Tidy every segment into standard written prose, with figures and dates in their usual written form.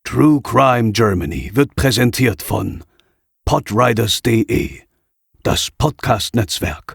True Crime Germany wird präsentiert von podriders.de, das Podcast-Netzwerk.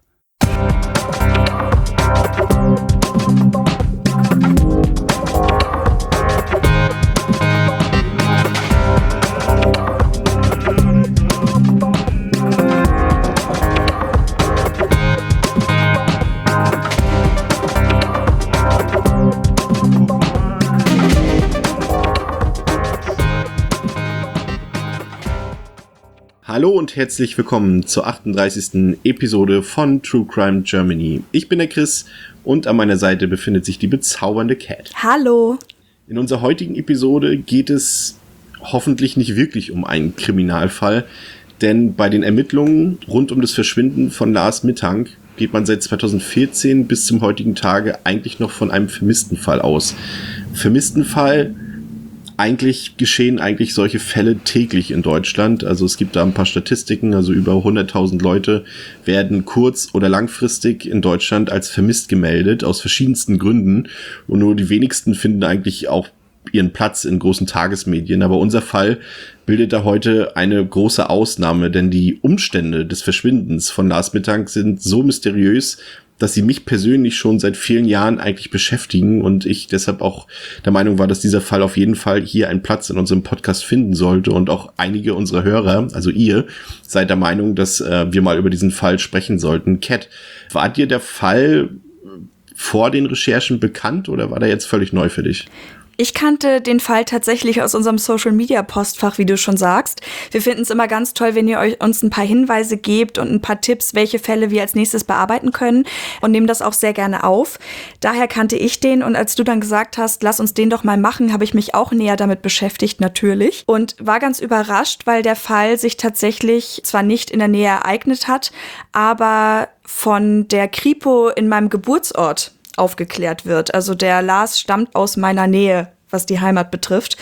Hallo und herzlich willkommen zur 38. Episode von True Crime Germany. Ich bin der Chris und an meiner Seite befindet sich die bezaubernde Cat. Hallo. In unserer heutigen Episode geht es hoffentlich nicht wirklich um einen Kriminalfall, denn bei den Ermittlungen rund um das Verschwinden von Lars Mittank geht man seit 2014 bis zum heutigen Tage eigentlich noch von einem Vermisstenfall aus. Vermisstenfall, eigentlich geschehen solche Fälle täglich in Deutschland. Also es gibt da ein paar Statistiken, also über 100.000 Leute werden kurz- oder langfristig in Deutschland als vermisst gemeldet, aus verschiedensten Gründen. Und nur die wenigsten finden eigentlich auch ihren Platz in großen Tagesmedien. Aber unser Fall bildet da heute eine große Ausnahme, denn die Umstände des Verschwindens von Lars Mittank sind so mysteriös, dass sie mich persönlich schon seit vielen Jahren eigentlich beschäftigen und ich deshalb auch der Meinung war, dass dieser Fall auf jeden Fall hier einen Platz in unserem Podcast finden sollte und auch einige unserer Hörer, also ihr, seid der Meinung, dass wir mal über diesen Fall sprechen sollten. Cat, war dir der Fall vor den Recherchen bekannt oder war der jetzt völlig neu für dich? Ich kannte den Fall tatsächlich aus unserem Social-Media-Postfach, wie du schon sagst. Wir finden es immer ganz toll, wenn ihr uns ein paar Hinweise gebt und ein paar Tipps, welche Fälle wir als nächstes bearbeiten können und nehmen das auch sehr gerne auf. Daher kannte ich den und als du dann gesagt hast, lass uns den doch mal machen, habe ich mich auch näher damit beschäftigt natürlich und war ganz überrascht, weil der Fall sich tatsächlich zwar nicht in der Nähe ereignet hat, aber von der Kripo in meinem Geburtsort aufgeklärt wird. Also der Lars stammt aus meiner Nähe, was die Heimat betrifft.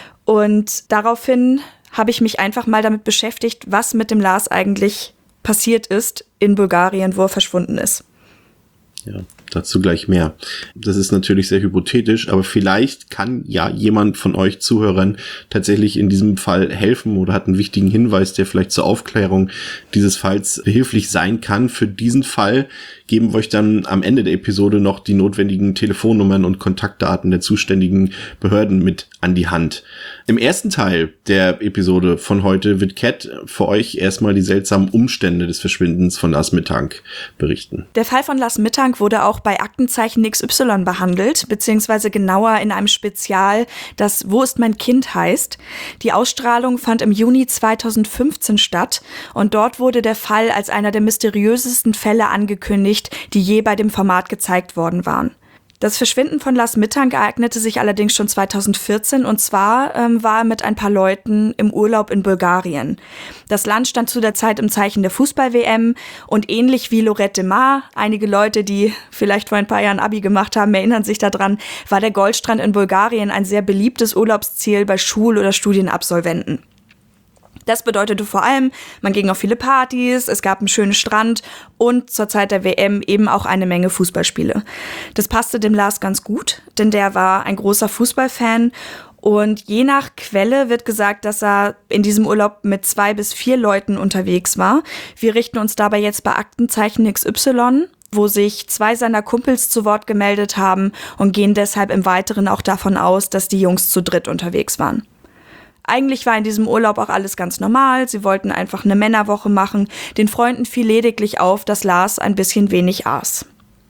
Und daraufhin habe ich mich einfach mal damit beschäftigt, was mit dem Lars eigentlich passiert ist in Bulgarien, wo er verschwunden ist. Ja, dazu gleich mehr. Das ist natürlich sehr hypothetisch, aber vielleicht kann ja jemand von euch Zuhörern tatsächlich in diesem Fall helfen oder hat einen wichtigen Hinweis, der vielleicht zur Aufklärung dieses Falls behilflich sein kann. Für diesen Fall geben wir euch dann am Ende der Episode noch die notwendigen Telefonnummern und Kontaktdaten der zuständigen Behörden mit an die Hand. Im ersten Teil der Episode von heute wird Cat für euch erstmal die seltsamen Umstände des Verschwindens von Lars Mittank berichten. Der Fall von Lars Mittank wurde auch bei Aktenzeichen XY behandelt, beziehungsweise genauer in einem Spezial, das Wo ist mein Kind heißt. Die Ausstrahlung fand im Juni 2015 statt und dort wurde der Fall als einer der mysteriösesten Fälle angekündigt, die je bei dem Format gezeigt worden waren. Das Verschwinden von Lars Mittank ereignete sich allerdings schon 2014 und zwar war er mit ein paar Leuten im Urlaub in Bulgarien. Das Land stand zu der Zeit im Zeichen der Fußball-WM und ähnlich wie Lloret de Mar, einige Leute, die vielleicht vor ein paar Jahren Abi gemacht haben, erinnern sich daran, war der Goldstrand in Bulgarien ein sehr beliebtes Urlaubsziel bei Schul- oder Studienabsolventen. Das bedeutete vor allem, man ging auf viele Partys, es gab einen schönen Strand und zur Zeit der WM eben auch eine Menge Fußballspiele. Das passte dem Lars ganz gut, denn der war ein großer Fußballfan und je nach Quelle wird gesagt, dass er in diesem Urlaub mit 2 bis 4 Leuten unterwegs war. Wir richten uns dabei jetzt bei Aktenzeichen XY, wo sich 2 seiner Kumpels zu Wort gemeldet haben und gehen deshalb im Weiteren auch davon aus, dass die Jungs zu dritt unterwegs waren. Eigentlich war in diesem Urlaub auch alles ganz normal. Sie wollten einfach eine Männerwoche machen. Den Freunden fiel lediglich auf, dass Lars ein bisschen wenig aß.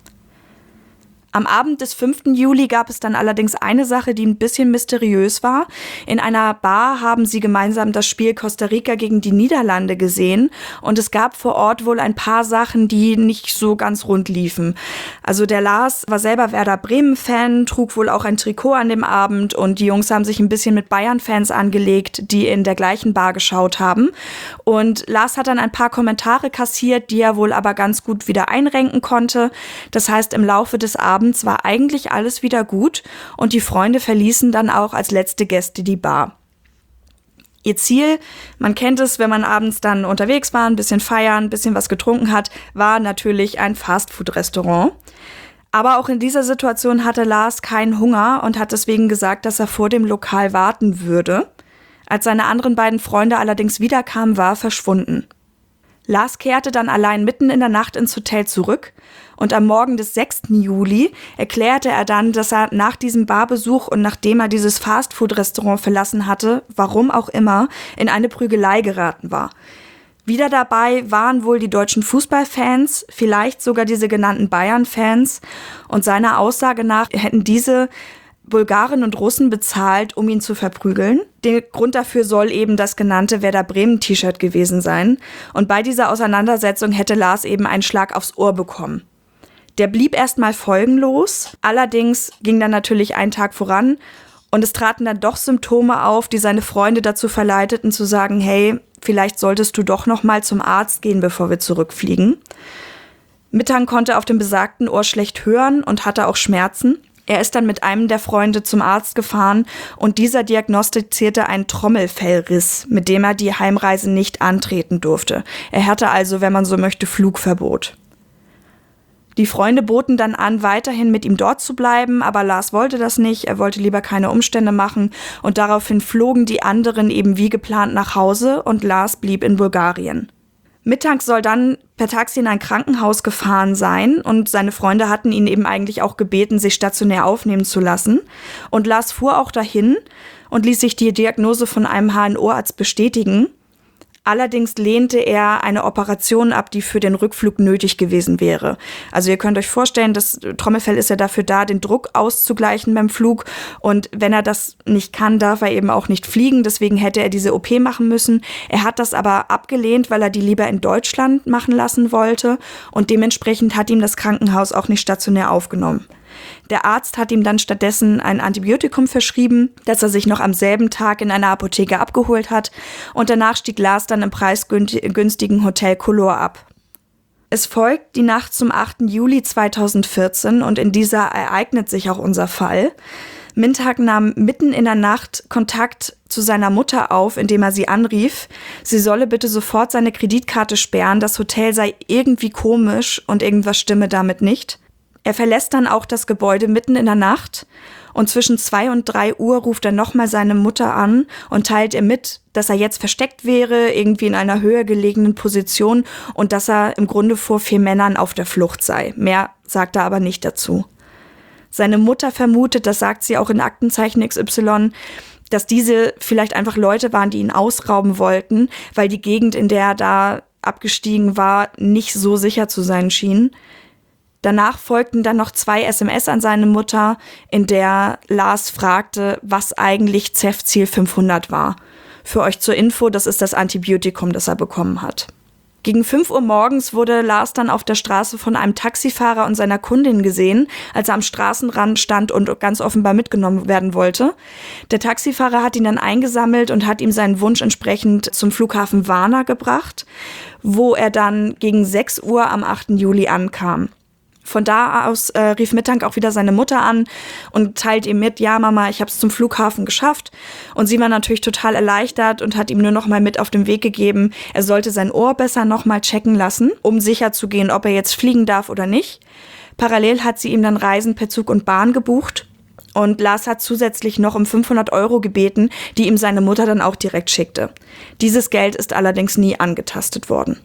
Am Abend des 5. Juli gab es dann allerdings eine Sache, die ein bisschen mysteriös war. In einer Bar haben sie gemeinsam das Spiel Costa Rica gegen die Niederlande gesehen und es gab vor Ort wohl ein paar Sachen, die nicht so ganz rund liefen. Also der Lars war selber Werder Bremen-Fan, trug wohl auch ein Trikot an dem Abend und die Jungs haben sich ein bisschen mit Bayern-Fans angelegt, die in der gleichen Bar geschaut haben. Und Lars hat dann ein paar Kommentare kassiert, die er wohl aber ganz gut wieder einrenken konnte. Das heißt, im Laufe des Abends war eigentlich alles wieder gut und die Freunde verließen dann auch als letzte Gäste die Bar. Ihr Ziel, man kennt es, wenn man abends dann unterwegs war, ein bisschen feiern, ein bisschen was getrunken hat, war natürlich ein Fastfood-Restaurant. Aber auch in dieser Situation hatte Lars keinen Hunger und hat deswegen gesagt, dass er vor dem Lokal warten würde. Als seine anderen beiden Freunde allerdings wiederkamen, war er verschwunden. Lars kehrte dann allein mitten in der Nacht ins Hotel zurück und am Morgen des 6. Juli erklärte er dann, dass er nach diesem Barbesuch und nachdem er dieses Fastfood-Restaurant verlassen hatte, warum auch immer, in eine Prügelei geraten war. Wieder dabei waren wohl die deutschen Fußballfans, vielleicht sogar diese genannten Bayern-Fans, und seiner Aussage nach hätten diese Bulgaren und Russen bezahlt, um ihn zu verprügeln. Der Grund dafür soll eben das genannte Werder Bremen-T-Shirt gewesen sein. Und bei dieser Auseinandersetzung hätte Lars eben einen Schlag aufs Ohr bekommen. Der blieb erstmal folgenlos. Allerdings ging dann natürlich ein Tag voran und es traten dann doch Symptome auf, die seine Freunde dazu verleiteten zu sagen, hey, vielleicht solltest du doch noch mal zum Arzt gehen, bevor wir zurückfliegen. Mittag konnte auf dem besagten Ohr schlecht hören und hatte auch Schmerzen. Er ist dann mit einem der Freunde zum Arzt gefahren und dieser diagnostizierte einen Trommelfellriss, mit dem er die Heimreise nicht antreten durfte. Er hatte also, wenn man so möchte, Flugverbot. Die Freunde boten dann an, weiterhin mit ihm dort zu bleiben, aber Lars wollte das nicht, er wollte lieber keine Umstände machen und daraufhin flogen die anderen eben wie geplant nach Hause und Lars blieb in Bulgarien. Mittags soll dann per Taxi in ein Krankenhaus gefahren sein und seine Freunde hatten ihn eben eigentlich auch gebeten, sich stationär aufnehmen zu lassen. Und Lars fuhr auch dahin und ließ sich die Diagnose von einem HNO-Arzt bestätigen. Allerdings lehnte er eine Operation ab, die für den Rückflug nötig gewesen wäre. Also ihr könnt euch vorstellen, das Trommelfell ist ja dafür da, den Druck auszugleichen beim Flug. Und wenn er das nicht kann, darf er eben auch nicht fliegen. Deswegen hätte er diese OP machen müssen. Er hat das aber abgelehnt, weil er die lieber in Deutschland machen lassen wollte. Und dementsprechend hat ihm das Krankenhaus auch nicht stationär aufgenommen. Der Arzt hat ihm dann stattdessen ein Antibiotikum verschrieben, das er sich noch am selben Tag in einer Apotheke abgeholt hat. Und danach stieg Lars dann im preisgünstigen Hotel Color ab. Es folgt die Nacht zum 8. Juli 2014 und in dieser ereignet sich auch unser Fall. Mittag nahm mitten in der Nacht Kontakt zu seiner Mutter auf, indem er sie anrief. Sie solle bitte sofort seine Kreditkarte sperren, das Hotel sei irgendwie komisch und irgendwas stimme damit nicht. Er verlässt dann auch das Gebäude mitten in der Nacht und zwischen 2 und 3 Uhr ruft er nochmal seine Mutter an und teilt ihr mit, dass er jetzt versteckt wäre, irgendwie in einer höher gelegenen Position und dass er im Grunde vor 4 Männern auf der Flucht sei. Mehr sagt er aber nicht dazu. Seine Mutter vermutet, das sagt sie auch in Aktenzeichen XY, dass diese vielleicht einfach Leute waren, die ihn ausrauben wollten, weil die Gegend, in der er da abgestiegen war, nicht so sicher zu sein schien. Danach folgten dann noch 2 SMS an seine Mutter, in der Lars fragte, was eigentlich CEF-Ziel 500 war. Für euch zur Info, das ist das Antibiotikum, das er bekommen hat. Gegen 5 Uhr morgens wurde Lars dann auf der Straße von einem Taxifahrer und seiner Kundin gesehen, als er am Straßenrand stand und ganz offenbar mitgenommen werden wollte. Der Taxifahrer hat ihn dann eingesammelt und hat ihm seinen Wunsch entsprechend zum Flughafen Varna gebracht, wo er dann gegen 6 Uhr am 8. Juli ankam. Von da aus rief Mittag auch wieder seine Mutter an und teilt ihm mit, ja Mama, ich habe es zum Flughafen geschafft. Und sie war natürlich total erleichtert und hat ihm nur noch mal mit auf den Weg gegeben, er sollte sein Ohr besser noch mal checken lassen, um sicher zu gehen, ob er jetzt fliegen darf oder nicht. Parallel hat sie ihm dann Reisen per Zug und Bahn gebucht. Und Lars hat zusätzlich noch um 500 € gebeten, die ihm seine Mutter dann auch direkt schickte. Dieses Geld ist allerdings nie angetastet worden.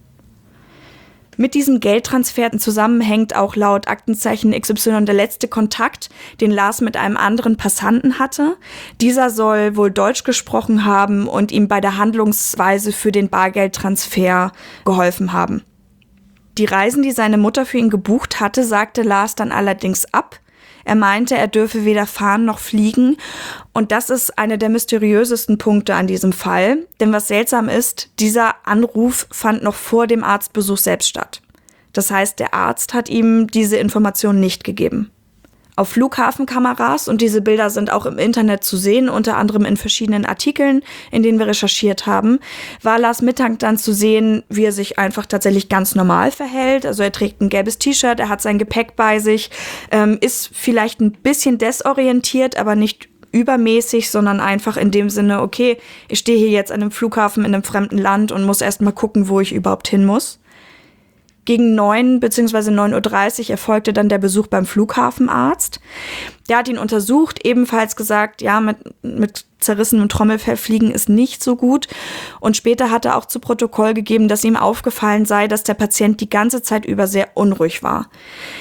Mit diesem Geldtransfer zusammenhängt auch laut Aktenzeichen XY der letzte Kontakt, den Lars mit einem anderen Passanten hatte. Dieser soll wohl Deutsch gesprochen haben und ihm bei der Handlungsweise für den Bargeldtransfer geholfen haben. Die Reisen, die seine Mutter für ihn gebucht hatte, sagte Lars dann allerdings ab. Er meinte, er dürfe weder fahren noch fliegen. Und das ist einer der mysteriösesten Punkte an diesem Fall. Denn was seltsam ist, dieser Anruf fand noch vor dem Arztbesuch selbst statt. Das heißt, der Arzt hat ihm diese Information nicht gegeben. Auf Flughafenkameras, und diese Bilder sind auch im Internet zu sehen, unter anderem in verschiedenen Artikeln, in denen wir recherchiert haben, war Lars Mittag dann zu sehen, wie er sich einfach tatsächlich ganz normal verhält. Also er trägt ein gelbes T-Shirt, er hat sein Gepäck bei sich, ist vielleicht ein bisschen desorientiert, aber nicht übermäßig, sondern einfach in dem Sinne, okay, ich stehe hier jetzt an einem Flughafen in einem fremden Land und muss erst mal gucken, wo ich überhaupt hin muss. Gegen 9 bzw. 9:30 Uhr erfolgte dann der Besuch beim Flughafenarzt. Der hat ihn untersucht, ebenfalls gesagt, ja, mit zerrissenem Trommelfell fliegen ist nicht so gut. Und später hat er auch zu Protokoll gegeben, dass ihm aufgefallen sei, dass der Patient die ganze Zeit über sehr unruhig war.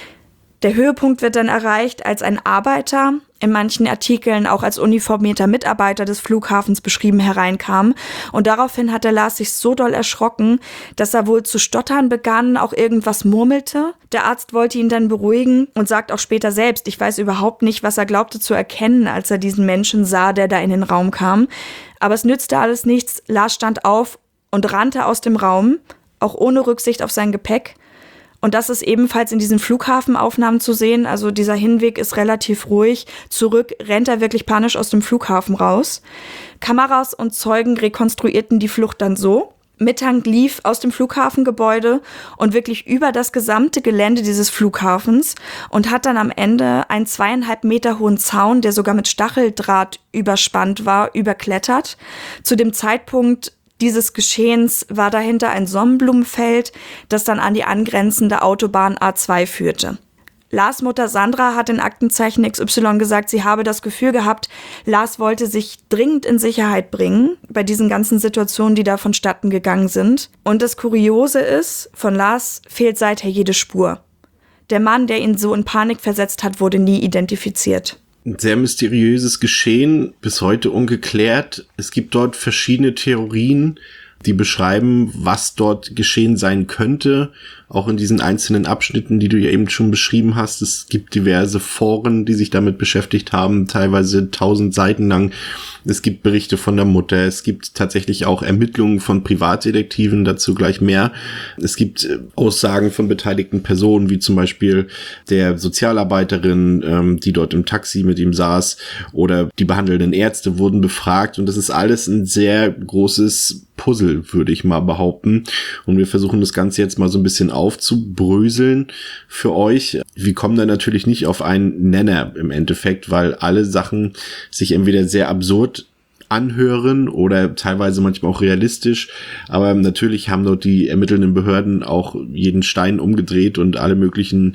Der Höhepunkt wird dann erreicht, als ein Arbeiter, in manchen Artikeln auch als uniformierter Mitarbeiter des Flughafens beschrieben, hereinkam. Und daraufhin hat der Lars sich so doll erschrocken, dass er wohl zu stottern begann, auch irgendwas murmelte. Der Arzt wollte ihn dann beruhigen und sagt auch später selbst, ich weiß überhaupt nicht, was er glaubte zu erkennen, als er diesen Menschen sah, der da in den Raum kam. Aber es nützte alles nichts. Lars stand auf und rannte aus dem Raum, auch ohne Rücksicht auf sein Gepäck. Und das ist ebenfalls in diesen Flughafenaufnahmen zu sehen. Also dieser Hinweg ist relativ ruhig. Zurück rennt er wirklich panisch aus dem Flughafen raus. Kameras und Zeugen rekonstruierten die Flucht dann so: Mittank lief aus dem Flughafengebäude und wirklich über das gesamte Gelände dieses Flughafens und hat dann am Ende einen 2,5 Meter hohen Zaun, der sogar mit Stacheldraht überspannt war, überklettert. Zu dem Zeitpunkt dieses Geschehens war dahinter ein Sonnenblumenfeld, das dann an die angrenzende Autobahn A2 führte. Lars' Mutter Sandra hat in Aktenzeichen XY gesagt, sie habe das Gefühl gehabt, Lars wollte sich dringend in Sicherheit bringen bei diesen ganzen Situationen, die da vonstatten gegangen sind. Und das Kuriose ist, von Lars fehlt seither jede Spur. Der Mann, der ihn so in Panik versetzt hat, wurde nie identifiziert. Ein sehr mysteriöses Geschehen, bis heute ungeklärt. Es gibt dort verschiedene Theorien, die beschreiben, was dort geschehen sein könnte. Auch in diesen einzelnen Abschnitten, die du ja eben schon beschrieben hast. Es gibt diverse Foren, die sich damit beschäftigt haben, teilweise 1000 Seiten lang. Es gibt Berichte von der Mutter. Es gibt tatsächlich auch Ermittlungen von Privatdetektiven, dazu gleich mehr. Es gibt Aussagen von beteiligten Personen, wie zum Beispiel der Sozialarbeiterin, die dort im Taxi mit ihm saß, oder die behandelnden Ärzte wurden befragt. Und das ist alles ein sehr großes Puzzle, würde ich mal behaupten. Und wir versuchen das Ganze jetzt mal so ein bisschen aufzubröseln für euch. Wir kommen da natürlich nicht auf einen Nenner im Endeffekt, weil alle Sachen sich entweder sehr absurd anhören oder teilweise manchmal auch realistisch, aber natürlich haben dort die ermittelnden Behörden auch jeden Stein umgedreht und alle möglichen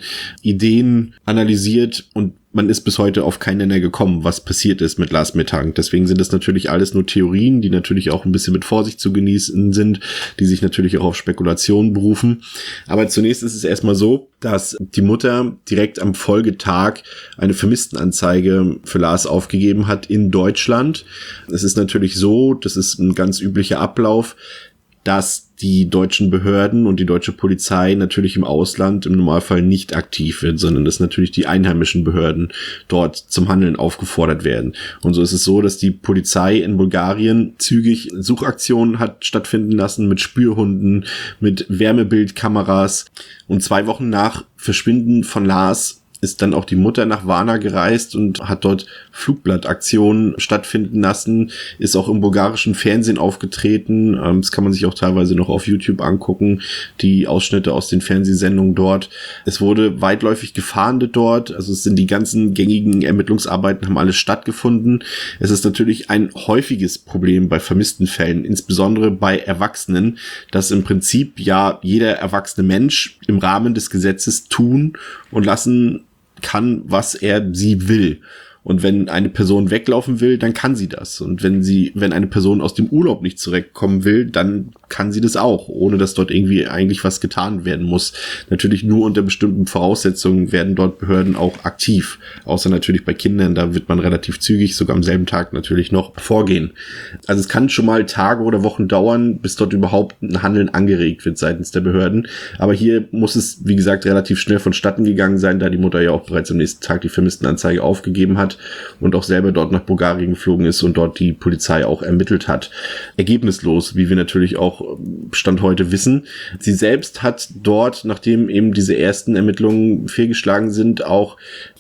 Ideen analysiert, und man ist bis heute auf keinen Nenner gekommen, was passiert ist mit Lars Mittank. Deswegen sind das natürlich alles nur Theorien, die natürlich auch ein bisschen mit Vorsicht zu genießen sind, die sich natürlich auch auf Spekulationen berufen. Aber zunächst ist es erstmal so, dass die Mutter direkt am Folgetag eine Vermisstenanzeige für Lars aufgegeben hat in Deutschland. Es ist natürlich so, das ist ein ganz üblicher Ablauf, dass die deutschen Behörden und die deutsche Polizei natürlich im Ausland im Normalfall nicht aktiv wird, sondern dass natürlich die einheimischen Behörden dort zum Handeln aufgefordert werden. Und so ist es so, dass die Polizei in Bulgarien zügig Suchaktionen hat stattfinden lassen mit Spürhunden, mit Wärmebildkameras. Und 2 Wochen nach Verschwinden von Lars ist dann auch die Mutter nach Varna gereist und hat dort Flugblattaktionen stattfinden lassen, ist auch im bulgarischen Fernsehen aufgetreten. Das kann man sich auch teilweise noch auf YouTube angucken, die Ausschnitte aus den Fernsehsendungen dort. Es wurde weitläufig gefahndet dort, also es sind die ganzen gängigen Ermittlungsarbeiten, haben alles stattgefunden. Es ist natürlich ein häufiges Problem bei vermissten Fällen, insbesondere bei Erwachsenen, dass im Prinzip ja jeder erwachsene Mensch im Rahmen des Gesetzes tun und lassen kann, was sie will. Und wenn eine Person weglaufen will, dann kann sie das. Und wenn eine Person aus dem Urlaub nicht zurückkommen will, dann kann sie das auch, ohne dass dort irgendwie eigentlich was getan werden muss. Natürlich nur unter bestimmten Voraussetzungen werden dort Behörden auch aktiv. Außer natürlich bei Kindern, da wird man relativ zügig, sogar am selben Tag natürlich noch vorgehen. Also es kann schon mal Tage oder Wochen dauern, bis dort überhaupt ein Handeln angeregt wird seitens der Behörden. Aber hier muss es, wie gesagt, relativ schnell vonstatten gegangen sein, da die Mutter ja auch bereits am nächsten Tag die Vermisstenanzeige aufgegeben hat und auch selber dort nach Bulgarien geflogen ist und dort die Polizei auch ermittelt hat. Ergebnislos, wie wir natürlich auch Stand heute wissen. Sie selbst hat dort, nachdem eben diese ersten Ermittlungen fehlgeschlagen sind, auch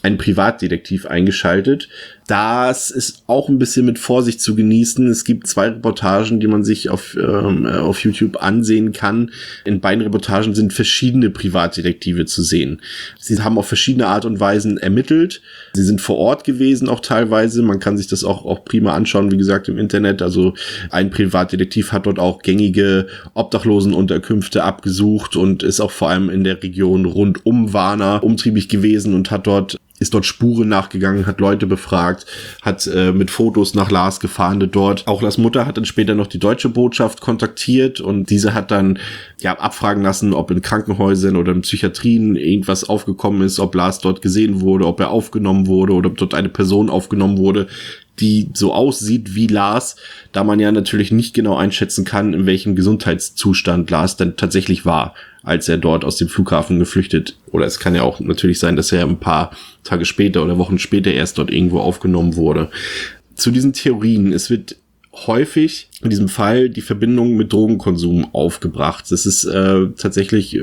einen Privatdetektiv eingeschaltet. Das ist auch ein bisschen mit Vorsicht zu genießen. Es gibt 2 Reportagen, die man sich auf YouTube ansehen kann. In beiden Reportagen sind verschiedene Privatdetektive zu sehen. Sie haben auf verschiedene Art und Weisen ermittelt. Sie sind vor Ort gewesen auch teilweise. Man kann sich das auch prima anschauen, wie gesagt, im Internet. Also ein Privatdetektiv hat dort auch gängige Obdachlosenunterkünfte abgesucht und ist auch vor allem in der Region rund um Varna umtriebig gewesen und ist dort Spuren nachgegangen, hat Leute befragt, hat mit Fotos nach Lars gefahndet dort. Auch Lars Mutter hat dann später noch die deutsche Botschaft kontaktiert und diese hat dann abfragen lassen, ob in Krankenhäusern oder in Psychiatrien irgendwas aufgekommen ist, ob Lars dort gesehen wurde, ob er aufgenommen wurde oder ob dort eine Person aufgenommen wurde, die so aussieht wie Lars, da man ja natürlich nicht genau einschätzen kann, in welchem Gesundheitszustand Lars dann tatsächlich war, als er dort aus dem Flughafen geflüchtet. Oder es kann ja auch natürlich sein, dass er ein paar Tage später oder Wochen später erst dort irgendwo aufgenommen wurde. Zu diesen Theorien, es wird häufig in diesem Fall die Verbindung mit Drogenkonsum aufgebracht. Das ist tatsächlich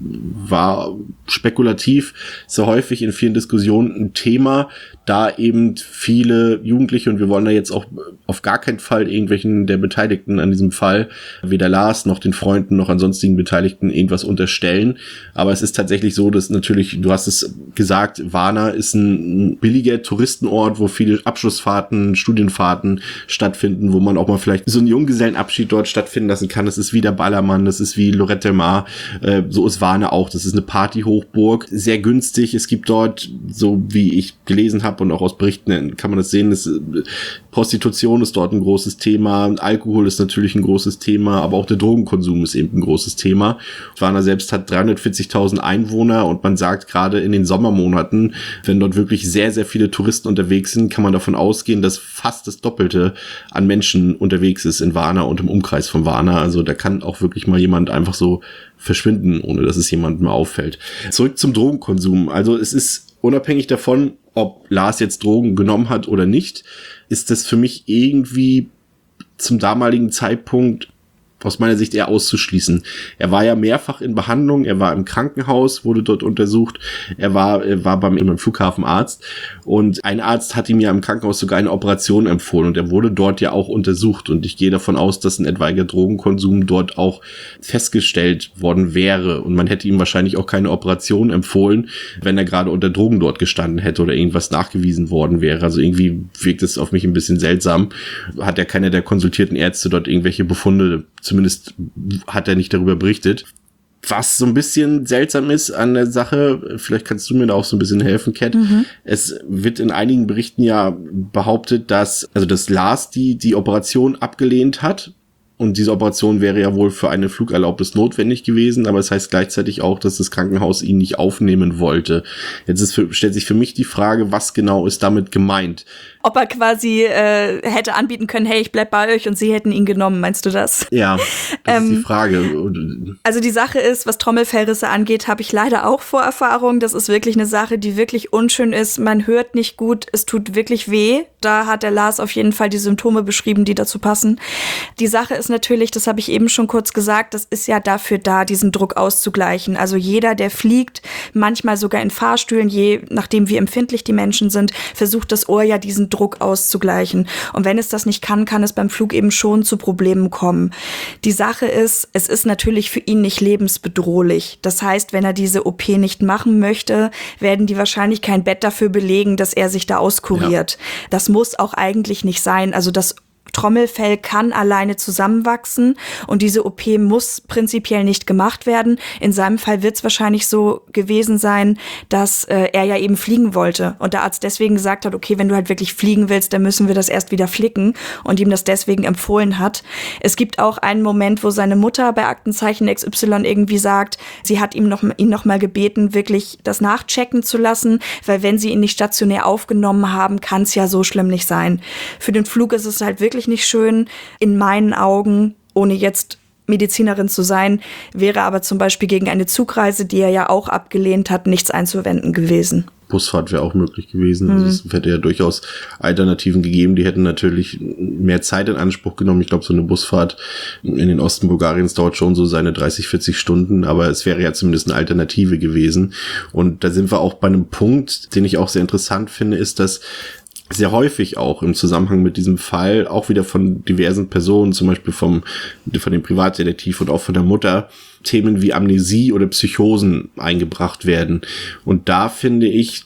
war spekulativ, sehr häufig in vielen Diskussionen ein Thema, da eben viele Jugendliche, und wir wollen da jetzt auch auf gar keinen Fall irgendwelchen der Beteiligten an diesem Fall, weder Lars noch den Freunden noch an sonstigen Beteiligten irgendwas unterstellen. Aber es ist tatsächlich so, dass natürlich, du hast es gesagt, Varna ist ein billiger Touristenort, wo viele Abschlussfahrten, Studienfahrten stattfinden, wo man auch mal vielleicht so einen Junggesellenabschied dort stattfinden lassen kann. Das ist wie der Ballermann, das ist wie Lorette del Mar, so ist Varna auch. Das ist eine Partyhochburg, sehr günstig. Es gibt dort, so wie ich gelesen habe und auch aus Berichten kann man das sehen, Prostitution ist dort ein großes Thema, Alkohol ist natürlich ein großes Thema, aber auch der Drogenkonsum ist eben ein großes Thema. Varna selbst hat 340.000 Einwohner und man sagt, gerade in den Sommermonaten, wenn dort wirklich sehr, sehr viele Touristen unterwegs sind, kann man davon ausgehen, dass fast das Doppelte an Menschen unterwegs ist in Varna und im Umkreis von Varna. Also da kann auch wirklich mal jemand einfach so verschwinden, ohne dass es jemandem auffällt. Zurück zum Drogenkonsum. Also es ist unabhängig davon, ob Lars jetzt Drogen genommen hat oder nicht, ist das für mich irgendwie zum damaligen Zeitpunkt aus meiner Sicht eher auszuschließen. Er war ja mehrfach in Behandlung, er war im Krankenhaus, wurde dort untersucht, er war beim Flughafenarzt und ein Arzt hat ihm ja im Krankenhaus sogar eine Operation empfohlen und er wurde dort ja auch untersucht und ich gehe davon aus, dass ein etwaiger Drogenkonsum dort auch festgestellt worden wäre und man hätte ihm wahrscheinlich auch keine Operation empfohlen, wenn er gerade unter Drogen dort gestanden hätte oder irgendwas nachgewiesen worden wäre. Also irgendwie wirkt es auf mich ein bisschen seltsam. Hat ja keiner der konsultierten Ärzte dort irgendwelche Befunde, zumindest hat er nicht darüber berichtet. Was so ein bisschen seltsam ist an der Sache, vielleicht kannst du mir da auch so ein bisschen helfen, Kat. Es wird in einigen Berichten ja behauptet, dass Lars die Operation abgelehnt hat. Und diese Operation wäre ja wohl für eine Flugerlaubnis notwendig gewesen, aber es heißt gleichzeitig auch, dass das Krankenhaus ihn nicht aufnehmen wollte. Jetzt stellt sich für mich die Frage, was genau ist damit gemeint? Ob er quasi hätte anbieten können, hey, ich bleib bei euch und sie hätten ihn genommen, meinst du das? Ja, das ist die Frage. Also die Sache ist, was Trommelfellrisse angeht, habe ich leider auch Vorerfahrung. Das ist wirklich eine Sache, die wirklich unschön ist. Man hört nicht gut, es tut wirklich weh. Da hat der Lars auf jeden Fall die Symptome beschrieben, die dazu passen. Die Sache ist natürlich, das habe ich eben schon kurz gesagt, das ist ja dafür da, diesen Druck auszugleichen. Also jeder, der fliegt, manchmal sogar in Fahrstühlen, je nachdem wie empfindlich die Menschen sind, versucht das Ohr ja diesen Druck auszugleichen. Und wenn es das nicht kann, kann es beim Flug eben schon zu Problemen kommen. Die Sache ist, es ist natürlich für ihn nicht lebensbedrohlich. Das heißt, wenn er diese OP nicht machen möchte, werden die wahrscheinlich kein Bett dafür belegen, dass er sich da auskuriert. Ja. Das muss auch eigentlich nicht sein. Also das Trommelfell kann alleine zusammenwachsen und diese OP muss prinzipiell nicht gemacht werden. In seinem Fall wird es wahrscheinlich so gewesen sein, dass er ja eben fliegen wollte und der Arzt deswegen gesagt hat, okay, wenn du halt wirklich fliegen willst, dann müssen wir das erst wieder flicken und ihm das deswegen empfohlen hat. Es gibt auch einen Moment, wo seine Mutter bei Aktenzeichen XY irgendwie sagt, sie hat ihn noch mal gebeten, wirklich das nachchecken zu lassen, weil wenn sie ihn nicht stationär aufgenommen haben, kann es ja so schlimm nicht sein. Für den Flug ist es halt wirklich nicht schön, in meinen Augen, ohne jetzt Medizinerin zu sein, wäre aber zum Beispiel gegen eine Zugreise, die er ja auch abgelehnt hat, nichts einzuwenden gewesen. Busfahrt wäre auch möglich gewesen. Also es hätte ja durchaus Alternativen gegeben. Die hätten natürlich mehr Zeit in Anspruch genommen. Ich glaube, so eine Busfahrt in den Osten Bulgariens dauert schon so seine 30, 40 Stunden, aber es wäre ja zumindest eine Alternative gewesen. Und da sind wir auch bei einem Punkt, den ich auch sehr interessant finde, ist, dass sehr häufig auch im Zusammenhang mit diesem Fall auch wieder von diversen Personen, zum Beispiel von dem Privatdetektiv und auch von der Mutter, Themen wie Amnesie oder Psychosen eingebracht werden. Und da finde ich,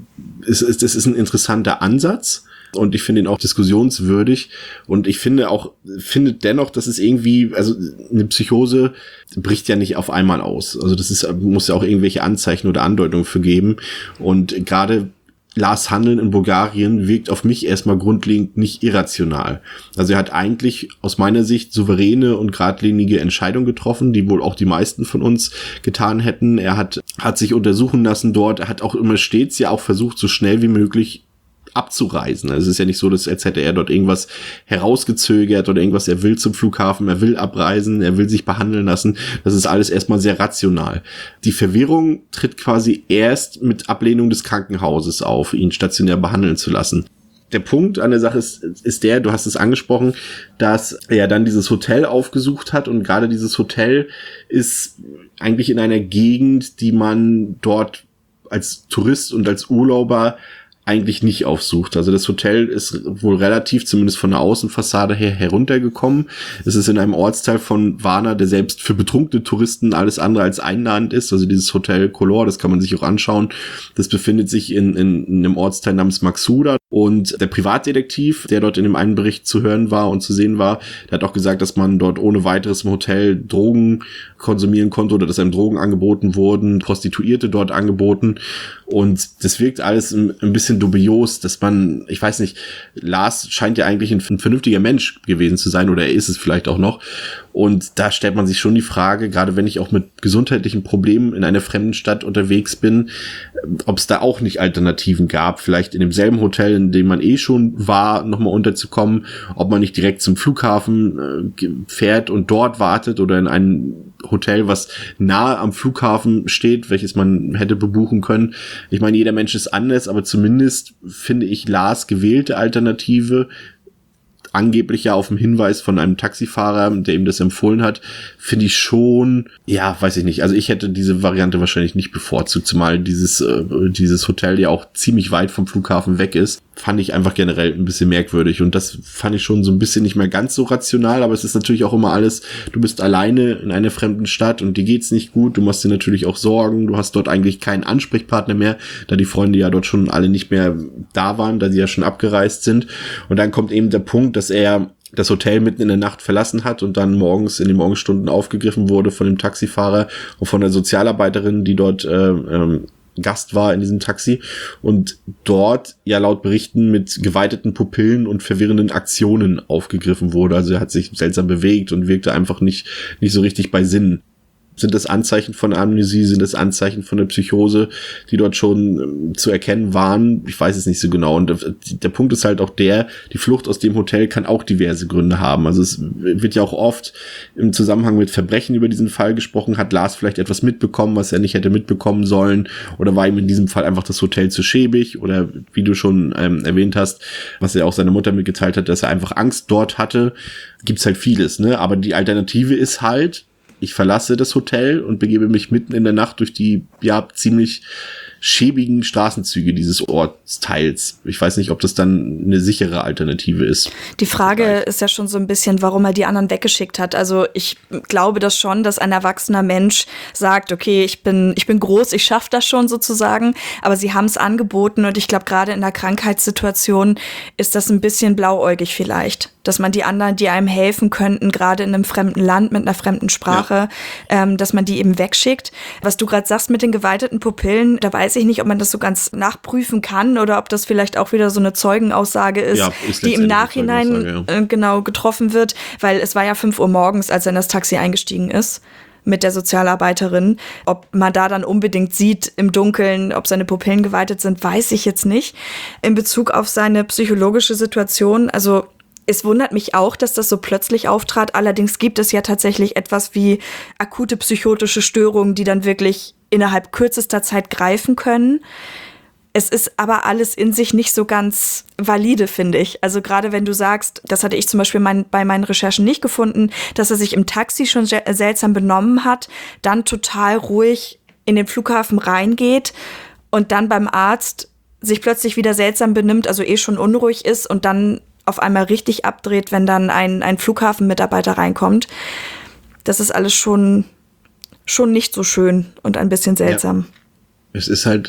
es ist ein interessanter Ansatz. Und ich finde ihn auch diskussionswürdig. Und ich finde dennoch, dass es irgendwie, also eine Psychose bricht ja nicht auf einmal aus. Also muss ja auch irgendwelche Anzeichen oder Andeutungen für geben. Und gerade Lars' Handeln in Bulgarien wirkt auf mich erstmal grundlegend nicht irrational. Also er hat eigentlich aus meiner Sicht souveräne und geradlinige Entscheidungen getroffen, die wohl auch die meisten von uns getan hätten. Er hat sich untersuchen lassen dort, er hat auch immer stets ja auch versucht, so schnell wie möglich abzureisen. Also es ist ja nicht so, als hätte er dort irgendwas herausgezögert oder irgendwas, er will zum Flughafen, er will abreisen, er will sich behandeln lassen. Das ist alles erstmal sehr rational. Die Verwirrung tritt quasi erst mit Ablehnung des Krankenhauses auf, ihn stationär behandeln zu lassen. Der Punkt an der Sache ist der, du hast es angesprochen, dass er dann dieses Hotel aufgesucht hat und gerade dieses Hotel ist eigentlich in einer Gegend, die man dort als Tourist und als Urlauber eigentlich nicht aufsucht. Also das Hotel ist wohl relativ, zumindest von der Außenfassade her, heruntergekommen. Es ist in einem Ortsteil von Varna, der selbst für betrunkene Touristen alles andere als einladend ist. Also dieses Hotel Color, das kann man sich auch anschauen. Das befindet sich in einem Ortsteil namens Maksuda. Und der Privatdetektiv, der dort in dem einen Bericht zu hören war und zu sehen war, der hat auch gesagt, dass man dort ohne weiteres im Hotel Drogen konsumieren konnte oder dass einem Drogen angeboten wurden, Prostituierte dort angeboten. Und das wirkt alles ein bisschen dubios, dass man, ich weiß nicht, Lars scheint ja eigentlich ein vernünftiger Mensch gewesen zu sein oder er ist es vielleicht auch noch. Und da stellt man sich schon die Frage, gerade wenn ich auch mit gesundheitlichen Problemen in einer fremden Stadt unterwegs bin, ob es da auch nicht Alternativen gab, vielleicht in demselben Hotel, in dem man schon war, nochmal unterzukommen, ob man nicht direkt zum Flughafen fährt und dort wartet oder in ein Hotel, was nahe am Flughafen steht, welches man hätte bebuchen können. Ich meine, jeder Mensch ist anders, aber zumindest finde ich Lars gewählte Alternative, angeblich ja auf dem Hinweis von einem Taxifahrer, der ihm das empfohlen hat, finde ich schon, ja, weiß ich nicht. Also ich hätte diese Variante wahrscheinlich nicht bevorzugt, zumal dieses Hotel ja auch ziemlich weit vom Flughafen weg ist. Fand ich einfach generell ein bisschen merkwürdig und das fand ich schon so ein bisschen nicht mehr ganz so rational, aber es ist natürlich auch immer alles, du bist alleine in einer fremden Stadt und dir geht's nicht gut, du machst dir natürlich auch Sorgen, du hast dort eigentlich keinen Ansprechpartner mehr, da die Freunde ja dort schon alle nicht mehr da waren, da sie ja schon abgereist sind und dann kommt eben der Punkt, dass er das Hotel mitten in der Nacht verlassen hat und dann morgens in den Morgenstunden aufgegriffen wurde von dem Taxifahrer und von der Sozialarbeiterin, die dort Gast war in diesem Taxi und dort ja laut Berichten mit geweiteten Pupillen und verwirrenden Aktionen aufgegriffen wurde. Also er hat sich seltsam bewegt und wirkte einfach nicht so richtig bei Sinnen. Sind das Anzeichen von Amnesie, sind das Anzeichen von der Psychose, die dort schon zu erkennen waren? Ich weiß es nicht so genau. Und der Punkt ist halt auch die Flucht aus dem Hotel kann auch diverse Gründe haben. Also es wird ja auch oft im Zusammenhang mit Verbrechen über diesen Fall gesprochen. Hat Lars vielleicht etwas mitbekommen, was er nicht hätte mitbekommen sollen? Oder war ihm in diesem Fall einfach das Hotel zu schäbig? Oder wie du schon erwähnt hast, was er auch seiner Mutter mitgeteilt hat, dass er einfach Angst dort hatte. Gibt's halt vieles, ne? Aber die Alternative ist halt, ich verlasse das Hotel und begebe mich mitten in der Nacht durch die, ja, ziemlich schäbigen Straßenzüge dieses Ortsteils. Ich weiß nicht, ob das dann eine sichere Alternative ist. Die Frage ist ja schon so ein bisschen, warum er die anderen weggeschickt hat. Also ich glaube das schon, dass ein erwachsener Mensch sagt, okay, ich bin groß, ich schaffe das schon sozusagen, aber sie haben es angeboten und ich glaube, gerade in der Krankheitssituation ist das ein bisschen blauäugig vielleicht, dass man die anderen, die einem helfen könnten, gerade in einem fremden Land mit einer fremden Sprache, dass man die eben wegschickt. Was du gerade sagst mit den geweiteten Pupillen, da weiß ich nicht, ob man das so ganz nachprüfen kann oder ob das vielleicht auch wieder so eine Zeugenaussage ist, die im Nachhinein genau getroffen wird, weil es war ja 5 Uhr morgens, als er in das Taxi eingestiegen ist mit der Sozialarbeiterin. Ob man da dann unbedingt sieht im Dunkeln, ob seine Pupillen geweitet sind, weiß ich jetzt nicht. In Bezug auf seine psychologische Situation, also Es wundert mich auch, dass das so plötzlich auftrat. Allerdings gibt es ja tatsächlich etwas wie akute psychotische Störungen, die dann wirklich innerhalb kürzester Zeit greifen können. Es ist aber alles in sich nicht so ganz valide, finde ich. Also gerade wenn du sagst, das hatte ich zum Beispiel bei meinen Recherchen nicht gefunden, dass er sich im Taxi schon seltsam benommen hat, dann total ruhig in den Flughafen reingeht und dann beim Arzt sich plötzlich wieder seltsam benimmt, also schon unruhig ist und dann auf einmal richtig abdreht, wenn dann ein Flughafenmitarbeiter reinkommt. Das ist alles schon nicht so schön und ein bisschen seltsam. Ja. Es ist halt,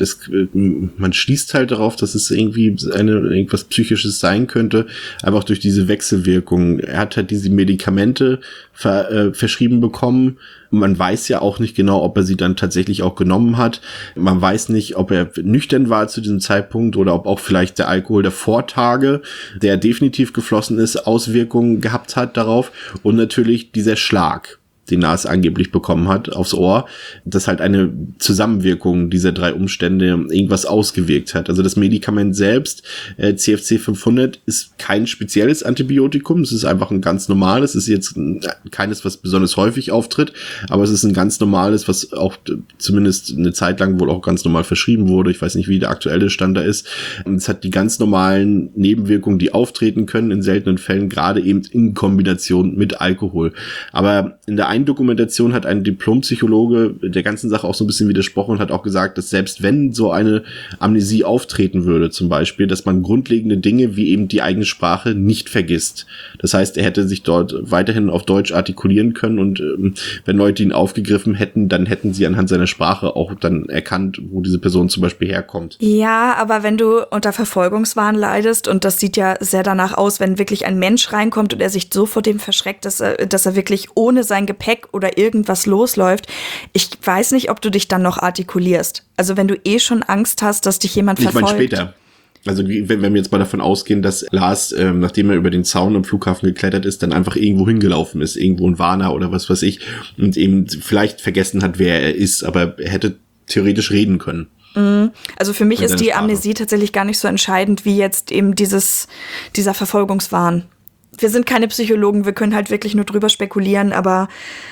man schließt halt darauf, dass es irgendwie irgendwas Psychisches sein könnte, einfach durch diese Wechselwirkung. Er hat halt diese Medikamente verschrieben bekommen. Man weiß ja auch nicht genau, ob er sie dann tatsächlich auch genommen hat. Man weiß nicht, ob er nüchtern war zu diesem Zeitpunkt oder ob auch vielleicht der Alkohol der Vortage, der definitiv geflossen ist, Auswirkungen gehabt hat darauf. Und natürlich dieser Schlag, den Lars angeblich bekommen hat, aufs Ohr, dass halt eine Zusammenwirkung dieser 3 Umstände irgendwas ausgewirkt hat. Also das Medikament selbst, CFC 500, ist kein spezielles Antibiotikum, es ist einfach ein ganz normales, es ist jetzt keines, was besonders häufig auftritt, aber es ist ein ganz normales, was auch zumindest eine Zeit lang wohl auch ganz normal verschrieben wurde. Ich weiß nicht, wie der aktuelle Stand da ist. Und es hat die ganz normalen Nebenwirkungen, die auftreten können in seltenen Fällen, gerade eben in Kombination mit Alkohol. Aber in der einen Dokumentation hat ein Diplompsychologe der ganzen Sache auch so ein bisschen widersprochen und hat auch gesagt, dass selbst wenn so eine Amnesie auftreten würde, zum Beispiel, dass man grundlegende Dinge wie eben die eigene Sprache nicht vergisst. Das heißt, er hätte sich dort weiterhin auf Deutsch artikulieren können und wenn Leute ihn aufgegriffen hätten, dann hätten sie anhand seiner Sprache auch dann erkannt, wo diese Person zum Beispiel herkommt. Ja, aber wenn du unter Verfolgungswahn leidest, und das sieht ja sehr danach aus, wenn wirklich ein Mensch reinkommt und er sich so vor dem verschreckt, dass er wirklich ohne sein Gepäck oder irgendwas losläuft. Ich weiß nicht, ob du dich dann noch artikulierst. Also wenn du schon Angst hast, dass dich jemand verfolgt. Ich meine später. Also wenn wir jetzt mal davon ausgehen, dass Lars, nachdem er über den Zaun am Flughafen geklettert ist, dann einfach irgendwo hingelaufen ist, irgendwo in Warna oder was weiß ich, und eben vielleicht vergessen hat, wer er ist, aber er hätte theoretisch reden können. Also für mich ist die Amnesie tatsächlich gar nicht so entscheidend, wie jetzt eben dieser Verfolgungswahn. Wir sind keine Psychologen, wir können halt wirklich nur drüber spekulieren, aber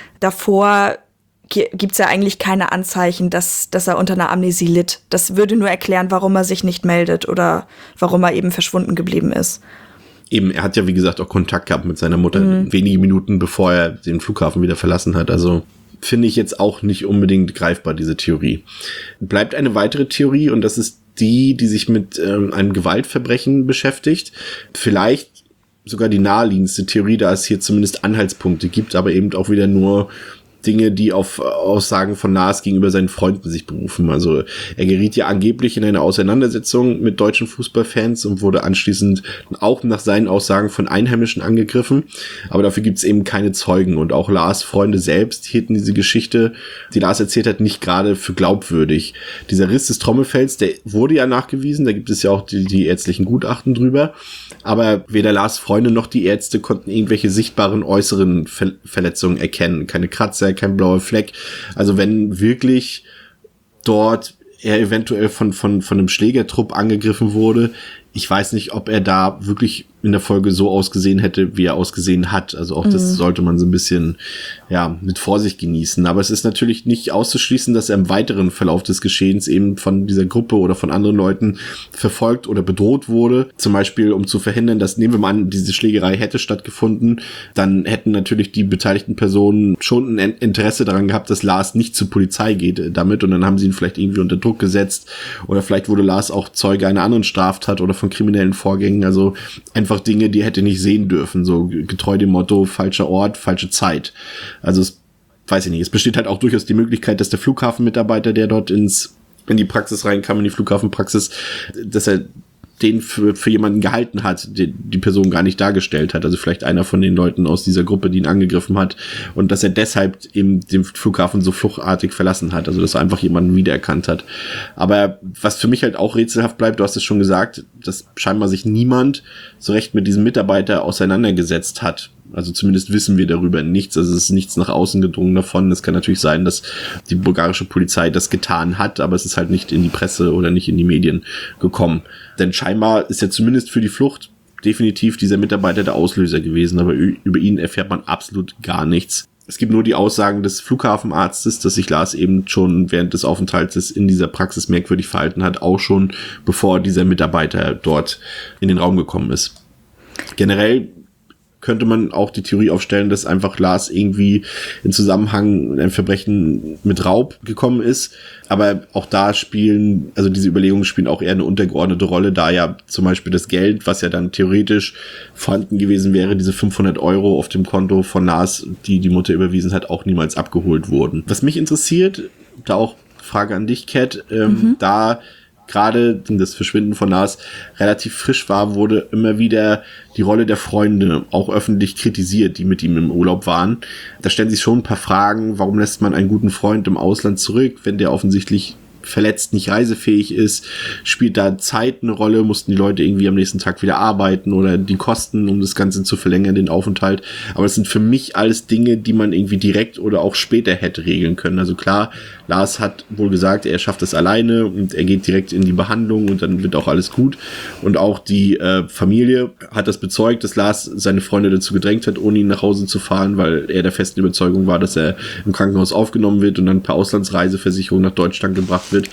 davor gibt's ja eigentlich keine Anzeichen, dass er unter einer Amnesie litt. Das würde nur erklären, warum er sich nicht meldet oder warum er eben verschwunden geblieben ist. Eben, er hat ja wie gesagt auch Kontakt gehabt mit seiner Mutter, wenige Minuten bevor er den Flughafen wieder verlassen hat, also finde ich jetzt auch nicht unbedingt greifbar, diese Theorie. Bleibt eine weitere Theorie und das ist die sich mit einem Gewaltverbrechen beschäftigt. Vielleicht sogar die naheliegendste Theorie, da es hier zumindest Anhaltspunkte gibt, aber eben auch wieder nur Dinge, die auf Aussagen von Lars gegenüber seinen Freunden sich berufen. Also er geriet ja angeblich in eine Auseinandersetzung mit deutschen Fußballfans und wurde anschließend auch nach seinen Aussagen von Einheimischen angegriffen. Aber dafür gibt es eben keine Zeugen. Und auch Lars' Freunde selbst hielten diese Geschichte, die Lars erzählt hat, nicht gerade für glaubwürdig. Dieser Riss des Trommelfells, der wurde ja nachgewiesen. Da gibt es ja auch die ärztlichen Gutachten drüber. Aber weder Lars' Freunde noch die Ärzte konnten irgendwelche sichtbaren äußeren Verletzungen erkennen. Keine Kratzer, kein blauer Fleck. Also wenn wirklich dort er eventuell von einem Schlägertrupp angegriffen wurde, ich weiß nicht, ob er da wirklich in der Folge so ausgesehen hätte, wie er ausgesehen hat. Also auch das sollte man so ein bisschen, mit Vorsicht genießen. Aber es ist natürlich nicht auszuschließen, dass er im weiteren Verlauf des Geschehens eben von dieser Gruppe oder von anderen Leuten verfolgt oder bedroht wurde. Zum Beispiel, um zu verhindern, dass, nehmen wir mal an, diese Schlägerei hätte stattgefunden, dann hätten natürlich die beteiligten Personen schon ein Interesse daran gehabt, dass Lars nicht zur Polizei geht damit. Und dann haben sie ihn vielleicht irgendwie unter Druck gesetzt. Oder vielleicht wurde Lars auch Zeuge einer anderen Straftat oder von kriminellen Vorgängen. Also einfach Dinge, die er hätte nicht sehen dürfen, so getreu dem Motto, falscher Ort, falsche Zeit. Also weiß ich nicht, es besteht halt auch durchaus die Möglichkeit, dass der Flughafenmitarbeiter, der dort in die Praxis reinkam, in die Flughafenpraxis, dass er den für jemanden gehalten hat, die Person gar nicht dargestellt hat. Also vielleicht einer von den Leuten aus dieser Gruppe, die ihn angegriffen hat, und dass er deshalb eben den Flughafen so fluchtartig verlassen hat. Also dass er einfach jemanden wiedererkannt hat. Aber was für mich halt auch rätselhaft bleibt, du hast es schon gesagt, dass scheinbar sich niemand so recht mit diesem Mitarbeiter auseinandergesetzt hat. Also zumindest wissen wir darüber nichts. Also es ist nichts nach außen gedrungen davon. Es kann natürlich sein, dass die bulgarische Polizei das getan hat, aber es ist halt nicht in die Presse oder nicht in die Medien gekommen. Denn scheinbar ist ja zumindest für die Flucht definitiv dieser Mitarbeiter der Auslöser gewesen, aber über ihn erfährt man absolut gar nichts. Es gibt nur die Aussagen des Flughafenarztes, dass sich Lars eben schon während des Aufenthaltes in dieser Praxis merkwürdig verhalten hat, auch schon bevor dieser Mitarbeiter dort in den Raum gekommen ist. Generell könnte man auch die Theorie aufstellen, dass einfach Lars irgendwie in Zusammenhang mit einem Verbrechen mit Raub gekommen ist. Aber auch da diese Überlegungen spielen auch eher eine untergeordnete Rolle, da ja zum Beispiel das Geld, was ja dann theoretisch vorhanden gewesen wäre, diese 500 € auf dem Konto von Lars, die die Mutter überwiesen hat, auch niemals abgeholt wurden. Was mich interessiert, da auch Frage an dich, Kat, da gerade das Verschwinden von Lars relativ frisch war, wurde immer wieder die Rolle der Freunde auch öffentlich kritisiert, die mit ihm im Urlaub waren. Da stellen sich schon ein paar Fragen, warum lässt man einen guten Freund im Ausland zurück, wenn der offensichtlich verletzt, nicht reisefähig ist? Spielt da Zeit eine Rolle? Mussten die Leute irgendwie am nächsten Tag wieder arbeiten oder die Kosten, um das Ganze zu verlängern, den Aufenthalt? Aber es sind für mich alles Dinge, die man irgendwie direkt oder auch später hätte regeln können. Also klar, Lars hat wohl gesagt, er schafft das alleine und er geht direkt in die Behandlung und dann wird auch alles gut. Und auch die Familie hat das bezeugt, dass Lars seine Freunde dazu gedrängt hat, ohne ihn nach Hause zu fahren, weil er der festen Überzeugung war, dass er im Krankenhaus aufgenommen wird und dann per Auslandsreiseversicherung nach Deutschland gebracht wird.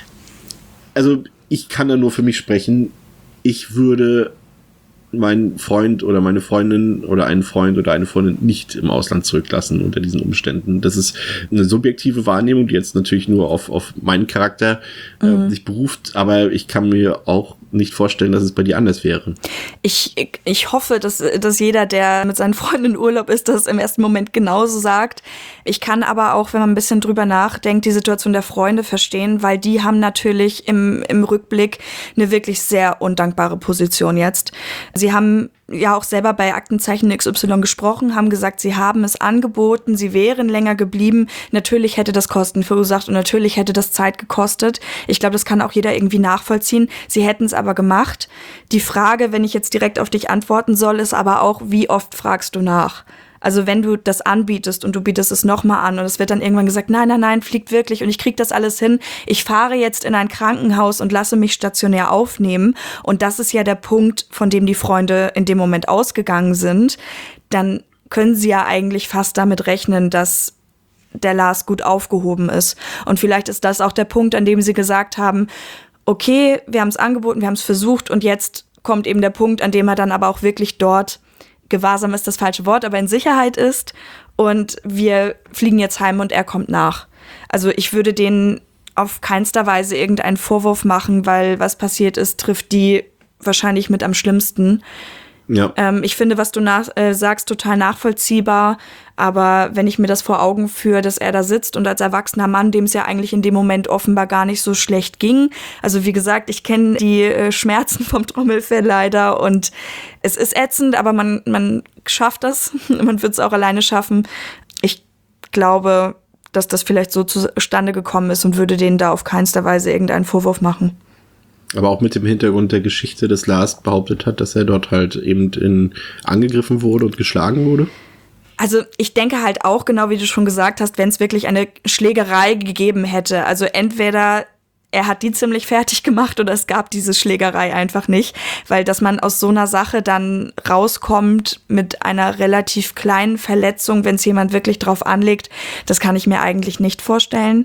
Also ich kann da nur für mich sprechen. Ich würde meinen Freund oder meine Freundin oder einen Freund oder eine Freundin nicht im Ausland zurücklassen unter diesen Umständen. Das ist eine subjektive Wahrnehmung, die jetzt natürlich nur auf meinen Charakter sich beruft, aber ich kann mir auch nicht vorstellen, dass es bei dir anders wäre. Ich hoffe, dass jeder, der mit seinen Freunden in Urlaub ist, das im ersten Moment genauso sagt. Ich kann aber auch, wenn man ein bisschen drüber nachdenkt, die Situation der Freunde verstehen, weil die haben natürlich im Rückblick eine wirklich sehr undankbare Position jetzt. Sie haben ja auch selber bei Aktenzeichen XY gesprochen, haben gesagt, sie haben es angeboten, sie wären länger geblieben. Natürlich hätte das Kosten verursacht und natürlich hätte das Zeit gekostet. Ich glaube, das kann auch jeder irgendwie nachvollziehen. Sie hätten es aber gemacht. Die Frage, wenn ich jetzt direkt auf dich antworten soll, ist aber auch, wie oft fragst du nach? Also wenn du das anbietest und du bietest es nochmal an und es wird dann irgendwann gesagt, nein, fliegt wirklich und ich krieg das alles hin. Ich fahre jetzt in ein Krankenhaus und lasse mich stationär aufnehmen. Und das ist ja der Punkt, von dem die Freunde in dem Moment ausgegangen sind. Dann können sie ja eigentlich fast damit rechnen, dass der Lars gut aufgehoben ist. Und vielleicht ist das auch der Punkt, an dem sie gesagt haben, okay, wir haben es angeboten, wir haben es versucht und jetzt kommt eben der Punkt, an dem er dann aber auch wirklich dort, Gewahrsam ist das falsche Wort, aber in Sicherheit ist und wir fliegen jetzt heim und er kommt nach. Also ich würde denen auf keinster Weise irgendeinen Vorwurf machen, weil was passiert ist, trifft die wahrscheinlich mit am schlimmsten. Ja. Ich finde, was du sagst, total nachvollziehbar, aber wenn ich mir das vor Augen führe, dass er da sitzt und als erwachsener Mann, dem es ja eigentlich in dem Moment offenbar gar nicht so schlecht ging, also wie gesagt, ich kenne die Schmerzen vom Trommelfell leider und es ist ätzend, aber man schafft das, man wird es auch alleine schaffen. Ich glaube, dass das vielleicht so zustande gekommen ist und würde denen da auf keinster Weise irgendeinen Vorwurf machen. Aber auch mit dem Hintergrund der Geschichte, dass Lars behauptet hat, dass er dort halt eben angegriffen wurde und geschlagen wurde? Also ich denke halt auch, genau wie du schon gesagt hast, wenn es wirklich eine Schlägerei gegeben hätte. Also entweder er hat die ziemlich fertig gemacht oder es gab diese Schlägerei einfach nicht. Weil dass man aus so einer Sache dann rauskommt mit einer relativ kleinen Verletzung, wenn es jemand wirklich drauf anlegt, das kann ich mir eigentlich nicht vorstellen.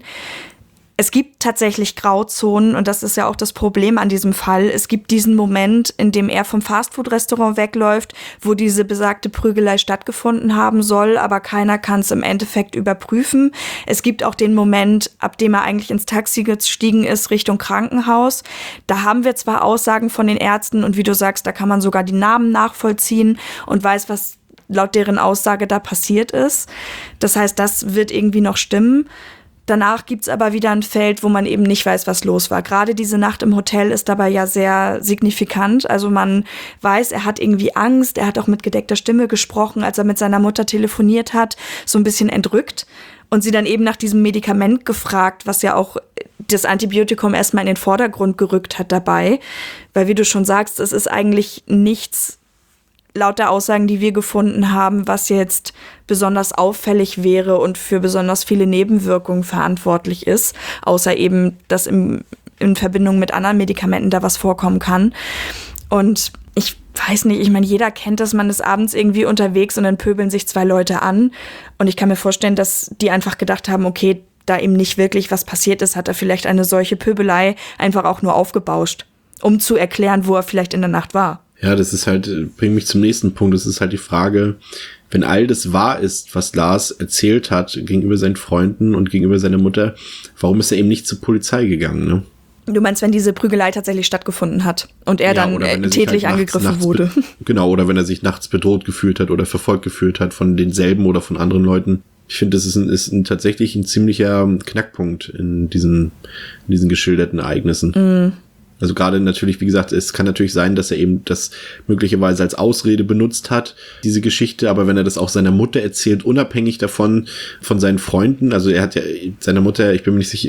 Es gibt tatsächlich Grauzonen und das ist ja auch das Problem an diesem Fall. Es gibt diesen Moment, in dem er vom Fastfood-Restaurant wegläuft, wo diese besagte Prügelei stattgefunden haben soll, aber keiner kann es im Endeffekt überprüfen. Es gibt auch den Moment, ab dem er eigentlich ins Taxi gestiegen ist, Richtung Krankenhaus. Da haben wir zwar Aussagen von den Ärzten und wie du sagst, da kann man sogar die Namen nachvollziehen und weiß, was laut deren Aussage da passiert ist. Das heißt, das wird irgendwie noch stimmen. Danach gibt's aber wieder ein Feld, wo man eben nicht weiß, was los war. Gerade diese Nacht im Hotel ist dabei ja sehr signifikant. Also man weiß, er hat irgendwie Angst. Er hat auch mit gedeckter Stimme gesprochen, als er mit seiner Mutter telefoniert hat, so ein bisschen entrückt. Und sie dann eben nach diesem Medikament gefragt, was ja auch das Antibiotikum erstmal in den Vordergrund gerückt hat dabei. Weil wie du schon sagst, es ist eigentlich nichts laut der Aussagen, die wir gefunden haben, was jetzt besonders auffällig wäre und für besonders viele Nebenwirkungen verantwortlich ist, außer eben, dass in Verbindung mit anderen Medikamenten da was vorkommen kann. Und Ich weiß nicht, ich meine, jeder kennt das, man ist abends irgendwie unterwegs und dann pöbeln sich 2 Leute an. Und ich kann mir vorstellen, dass die einfach gedacht haben, okay, da ihm nicht wirklich was passiert ist, hat er vielleicht eine solche Pöbelei einfach auch nur aufgebauscht, um zu erklären, wo er vielleicht in der Nacht war. Ja, das ist halt, bringt mich zum nächsten Punkt. Das ist halt die Frage, wenn all das wahr ist, was Lars erzählt hat gegenüber seinen Freunden und gegenüber seiner Mutter, warum ist er eben nicht zur Polizei gegangen, ne? Du meinst, wenn diese Prügelei tatsächlich stattgefunden hat und er dann tätlich angegriffen wurde? Genau, oder wenn er sich nachts bedroht gefühlt hat oder verfolgt gefühlt hat von denselben oder von anderen Leuten. Ich finde, das ist tatsächlich ein ziemlicher Knackpunkt in diesen geschilderten Ereignissen. Mm. Also gerade natürlich, wie gesagt, es kann natürlich sein, dass er eben das möglicherweise als Ausrede benutzt hat, diese Geschichte, aber wenn er das auch seiner Mutter erzählt, unabhängig davon, von seinen Freunden, also er hat ja seiner Mutter, ich bin mir nicht sicher,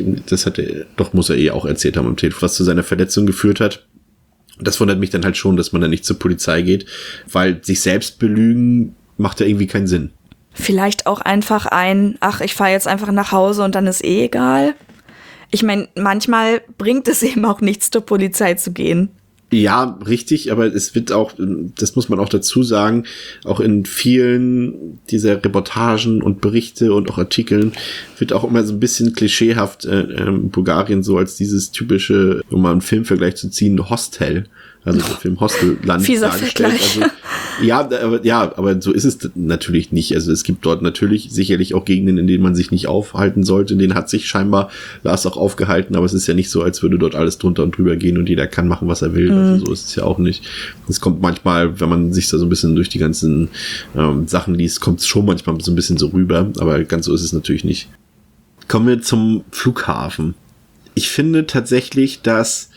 muss er auch erzählt haben am Telefon, was zu seiner Verletzung geführt hat. Das wundert mich dann halt schon, dass man dann nicht zur Polizei geht, weil sich selbst belügen macht ja irgendwie keinen Sinn. Vielleicht auch einfach ich fahre jetzt einfach nach Hause und dann ist egal. Ich meine, manchmal bringt es eben auch nichts, zur Polizei zu gehen. Ja, richtig, aber es wird auch, das muss man auch dazu sagen, auch in vielen dieser Reportagen und Berichte und auch Artikeln wird auch immer so ein bisschen klischeehaft Bulgarien so als dieses typische, um mal einen Filmvergleich zu ziehen, Hostel. Also der Film Hostelland fieser Vergleich. Also, aber so ist es natürlich nicht. Also es gibt dort natürlich sicherlich auch Gegenden, in denen man sich nicht aufhalten sollte. In denen hat sich scheinbar Lars auch aufgehalten, aber es ist ja nicht so, als würde dort alles drunter und drüber gehen und jeder kann machen, was er will. Also so ist es ja auch nicht. Es kommt manchmal, wenn man sich da so ein bisschen durch die ganzen Sachen liest, kommt es schon manchmal so ein bisschen so rüber, aber ganz so ist es natürlich nicht. Kommen wir zum Flughafen. Ich finde tatsächlich, dass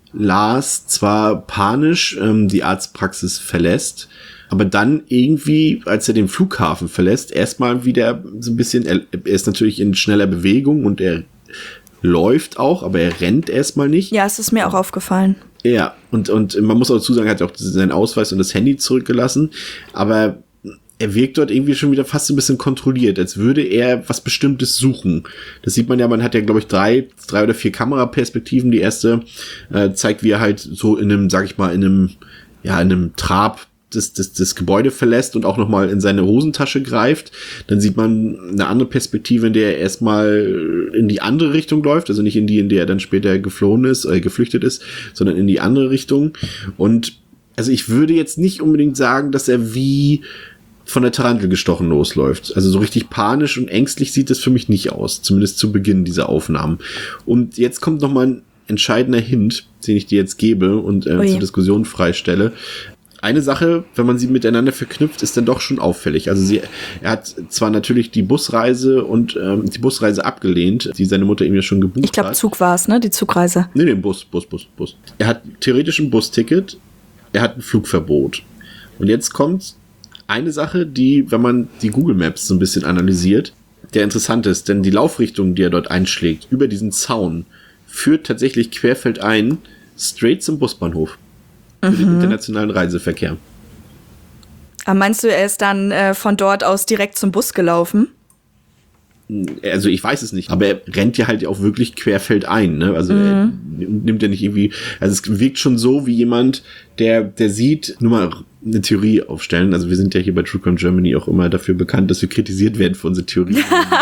Lars zwar panisch die Arztpraxis verlässt, aber dann irgendwie, als er den Flughafen verlässt, erstmal wieder so ein bisschen, er ist natürlich in schneller Bewegung und er läuft auch, aber er rennt erstmal nicht. Ja, es ist mir auch aufgefallen. Ja, und man muss auch dazu sagen, er hat auch seinen Ausweis und das Handy zurückgelassen, aber er wirkt dort irgendwie schon wieder fast so ein bisschen kontrolliert, als würde er was Bestimmtes suchen. Das sieht man ja, man hat ja, glaube ich, drei oder 4 Kameraperspektiven. Die erste zeigt, wie er halt so in einem, sag ich mal, in einem Trab das Gebäude verlässt und auch nochmal in seine Hosentasche greift. Dann sieht man eine andere Perspektive, in der er erstmal in die andere Richtung läuft, also nicht in die, in der er dann später geflüchtet ist, sondern in die andere Richtung. Und also ich würde jetzt nicht unbedingt sagen, dass er wie von der Tarantel gestochen losläuft. Also so richtig panisch und ängstlich sieht es für mich nicht aus, zumindest zu Beginn dieser Aufnahmen. Und jetzt kommt nochmal ein entscheidender Hint, den ich dir jetzt gebe und zur Diskussion freistelle. Eine Sache, wenn man sie miteinander verknüpft, ist dann doch schon auffällig. Also er hat zwar natürlich die Busreise und die Busreise abgelehnt, die seine Mutter ihm ja schon gebucht hat. Ich glaube, Zug war es, ne? Die Zugreise. Nee, Bus. Er hat theoretisch ein Busticket, er hat ein Flugverbot. Und jetzt kommt eine Sache, die, wenn man die Google Maps so ein bisschen analysiert, der interessant ist, denn die Laufrichtung, die er dort einschlägt, über diesen Zaun, führt tatsächlich querfeldein straight zum Busbahnhof. Für den internationalen Reiseverkehr. Aber meinst du, er ist dann von dort aus direkt zum Bus gelaufen? Also ich weiß es nicht, aber er rennt ja halt auch wirklich querfeldein, ne? Also er nimmt ja nicht irgendwie, also es wirkt schon so wie jemand, der sieht, nur mal eine Theorie aufstellen, also wir sind ja hier bei True Crime Germany auch immer dafür bekannt, dass wir kritisiert werden für unsere Theorie.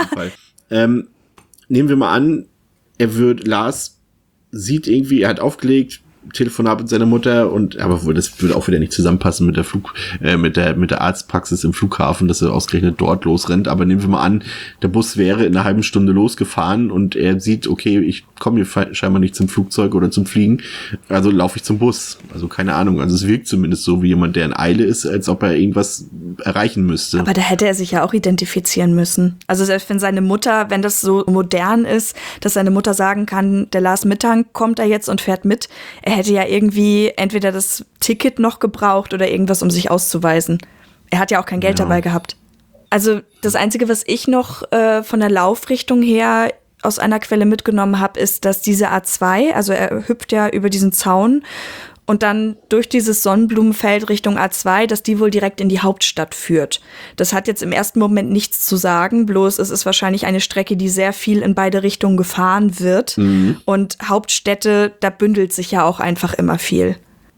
Nehmen wir mal an, Lars sieht irgendwie, er hat aufgelegt, Telefonat mit seiner Mutter aber das würde auch wieder nicht zusammenpassen mit der Arztpraxis im Flughafen, dass er ausgerechnet dort losrennt. Aber nehmen wir mal an, der Bus wäre in einer halben Stunde losgefahren und er sieht, okay, ich komme hier scheinbar nicht zum Flugzeug oder zum Fliegen, also laufe ich zum Bus. Also keine Ahnung. Also es wirkt zumindest so wie jemand, der in Eile ist, als ob er irgendwas erreichen müsste. Aber da hätte er sich ja auch identifizieren müssen. Also selbst wenn seine Mutter, wenn das so modern ist, dass seine Mutter sagen kann, der Lars Mittank kommt da jetzt und fährt mit, er hätte ja irgendwie entweder das Ticket noch gebraucht oder irgendwas, um sich auszuweisen. Er hat ja auch kein Geld dabei gehabt. Also das Einzige, was ich noch von der Laufrichtung her aus einer Quelle mitgenommen habe, ist, dass diese A2, also er hüpft ja über diesen Zaun und dann durch dieses Sonnenblumenfeld Richtung A2, dass die wohl direkt in die Hauptstadt führt. Das hat jetzt im ersten Moment nichts zu sagen, bloß es ist wahrscheinlich eine Strecke, die sehr viel in beide Richtungen gefahren wird. Und Hauptstädte, da bündelt sich ja auch einfach immer viel.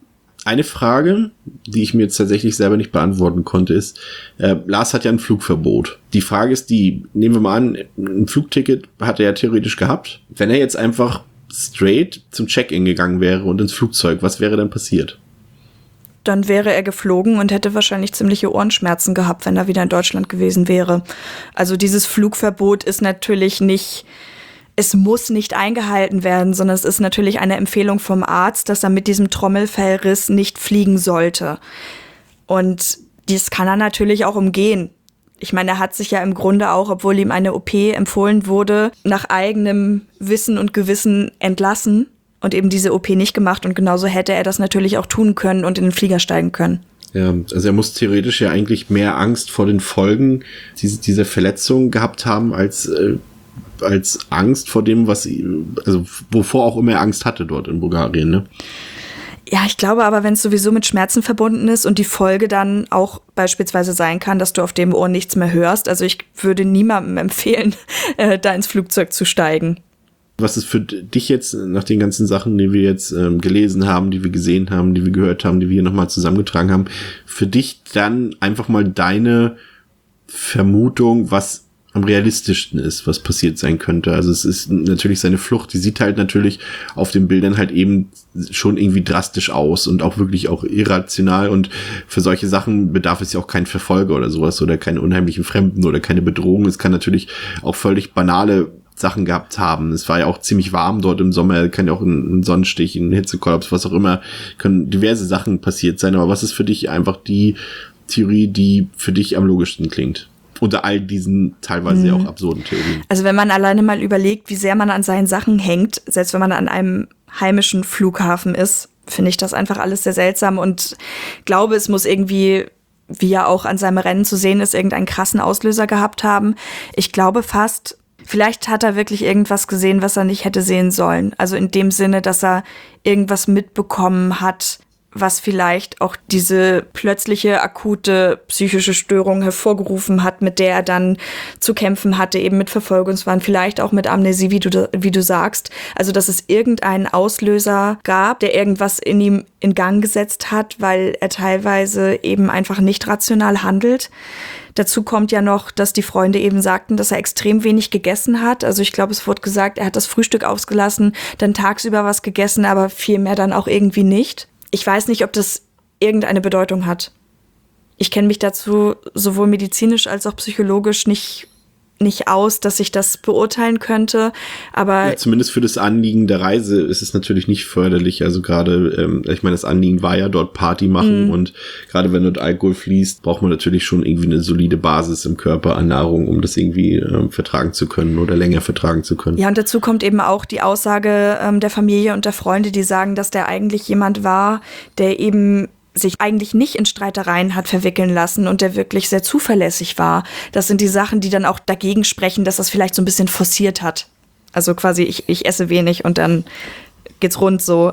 Eine Frage, die ich mir jetzt tatsächlich selber nicht beantworten konnte, ist, Lars hat ja ein Flugverbot. Die Frage ist nehmen wir mal an, ein Flugticket hat er ja theoretisch gehabt. Wenn er jetzt einfach straight zum Check-in gegangen wäre und ins Flugzeug, was wäre dann passiert? Dann wäre er geflogen und hätte wahrscheinlich ziemliche Ohrenschmerzen gehabt, wenn er wieder in Deutschland gewesen wäre. Also dieses Flugverbot ist natürlich nicht, es muss nicht eingehalten werden, sondern es ist natürlich eine Empfehlung vom Arzt, dass er mit diesem Trommelfellriss nicht fliegen sollte. Und dies kann er natürlich auch umgehen. Ich meine, er hat sich ja im Grunde auch, obwohl ihm eine OP empfohlen wurde, nach eigenem Wissen und Gewissen entlassen und eben diese OP nicht gemacht. Und genauso hätte er das natürlich auch tun können und in den Flieger steigen können. Ja, also er muss theoretisch ja eigentlich mehr Angst vor den Folgen dieser Verletzung gehabt haben, als Angst vor dem, wovor auch immer er Angst hatte dort in Bulgarien, ne? Ja, ich glaube aber, wenn es sowieso mit Schmerzen verbunden ist und die Folge dann auch beispielsweise sein kann, dass du auf dem Ohr nichts mehr hörst. Also ich würde niemandem empfehlen, da ins Flugzeug zu steigen. Was ist für dich jetzt nach den ganzen Sachen, die wir jetzt gelesen haben, die wir gesehen haben, die wir gehört haben, die wir hier nochmal zusammengetragen haben, für dich dann einfach mal deine Vermutung, was am realistischsten ist, was passiert sein könnte? Also es ist natürlich seine Flucht, die sieht halt natürlich auf den Bildern halt eben schon irgendwie drastisch aus und auch wirklich auch irrational, und für solche Sachen bedarf es ja auch kein Verfolger oder sowas oder keine unheimlichen Fremden oder keine Bedrohung. Es kann natürlich auch völlig banale Sachen gehabt haben. Es war ja auch ziemlich warm dort im Sommer, kann ja auch ein Sonnenstich, ein Hitzekollaps, was auch immer, können diverse Sachen passiert sein. Aber was ist für dich einfach die Theorie, die für dich am logischsten klingt? Unter all diesen teilweise auch absurden Theorien. Also wenn man alleine mal überlegt, wie sehr man an seinen Sachen hängt, selbst wenn man an einem heimischen Flughafen ist, finde ich das einfach alles sehr seltsam und glaube, es muss irgendwie, wie ja auch an seinem Rennen zu sehen ist, irgendeinen krassen Auslöser gehabt haben. Ich glaube fast, vielleicht hat er wirklich irgendwas gesehen, was er nicht hätte sehen sollen. Also in dem Sinne, dass er irgendwas mitbekommen hat, was vielleicht auch diese plötzliche akute psychische Störung hervorgerufen hat, mit der er dann zu kämpfen hatte, eben mit Verfolgungswahn, vielleicht auch mit Amnesie, wie du sagst. Also, dass es irgendeinen Auslöser gab, der irgendwas in ihm in Gang gesetzt hat, weil er teilweise eben einfach nicht rational handelt. Dazu kommt ja noch, dass die Freunde eben sagten, dass er extrem wenig gegessen hat. Also ich glaube, es wurde gesagt, er hat das Frühstück ausgelassen, dann tagsüber was gegessen, aber viel mehr dann auch irgendwie nicht. Ich weiß nicht, ob das irgendeine Bedeutung hat. Ich kenne mich dazu sowohl medizinisch als auch psychologisch nicht aus, dass ich das beurteilen könnte, aber ja, zumindest für das Anliegen der Reise ist es natürlich nicht förderlich. Also gerade, ich meine, das Anliegen war ja dort Party machen und gerade wenn dort Alkohol fließt, braucht man natürlich schon irgendwie eine solide Basis im Körper an Nahrung, um das irgendwie vertragen zu können oder länger vertragen zu können. Ja, und dazu kommt eben auch die Aussage der Familie und der Freunde, die sagen, dass der eigentlich jemand war, der eben sich eigentlich nicht in Streitereien hat verwickeln lassen und der wirklich sehr zuverlässig war. Das sind die Sachen, die dann auch dagegen sprechen, dass das vielleicht so ein bisschen forciert hat. Also quasi, ich esse wenig und dann geht's rund so.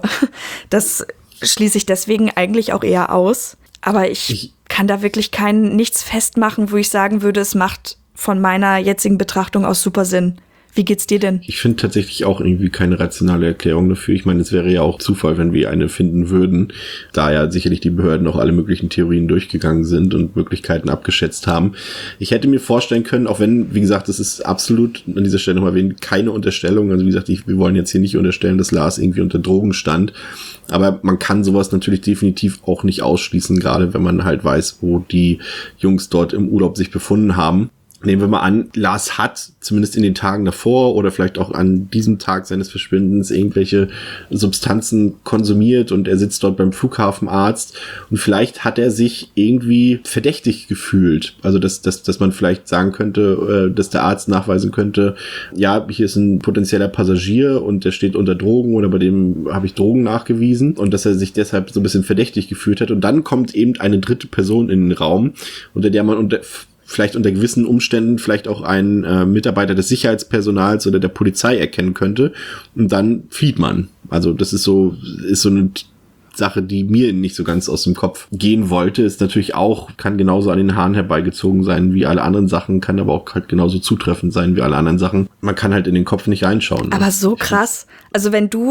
Das schließe ich deswegen eigentlich auch eher aus. Aber ich kann da wirklich nichts festmachen, wo ich sagen würde, es macht von meiner jetzigen Betrachtung aus super Sinn. Wie geht's dir denn? Ich finde tatsächlich auch irgendwie keine rationale Erklärung dafür. Ich meine, es wäre ja auch Zufall, wenn wir eine finden würden, da ja sicherlich die Behörden auch alle möglichen Theorien durchgegangen sind und Möglichkeiten abgeschätzt haben. Ich hätte mir vorstellen können, auch wenn, wie gesagt, das ist absolut an dieser Stelle nochmal erwähnt, keine Unterstellung. Also wie gesagt, wir wollen jetzt hier nicht unterstellen, dass Lars irgendwie unter Drogen stand. Aber man kann sowas natürlich definitiv auch nicht ausschließen, gerade wenn man halt weiß, wo die Jungs dort im Urlaub sich befunden haben. Nehmen wir mal an, Lars hat zumindest in den Tagen davor oder vielleicht auch an diesem Tag seines Verschwindens irgendwelche Substanzen konsumiert und er sitzt dort beim Flughafenarzt und vielleicht hat er sich irgendwie verdächtig gefühlt. Also dass man vielleicht sagen könnte, dass der Arzt nachweisen könnte, ja, hier ist ein potenzieller Passagier und der steht unter Drogen oder bei dem habe ich Drogen nachgewiesen und dass er sich deshalb so ein bisschen verdächtig gefühlt hat. Und dann kommt eben eine dritte Person in den Raum, unter der man vielleicht unter gewissen Umständen vielleicht auch einen Mitarbeiter des Sicherheitspersonals oder der Polizei erkennen könnte und dann flieht man. Also das ist so eine Sache, die mir nicht so ganz aus dem Kopf gehen wollte. Ist natürlich auch, kann genauso an den Haaren herbeigezogen sein wie alle anderen Sachen, kann aber auch halt genauso zutreffend sein wie alle anderen Sachen. Man kann halt in den Kopf nicht reinschauen. Aber so krass. Also wenn du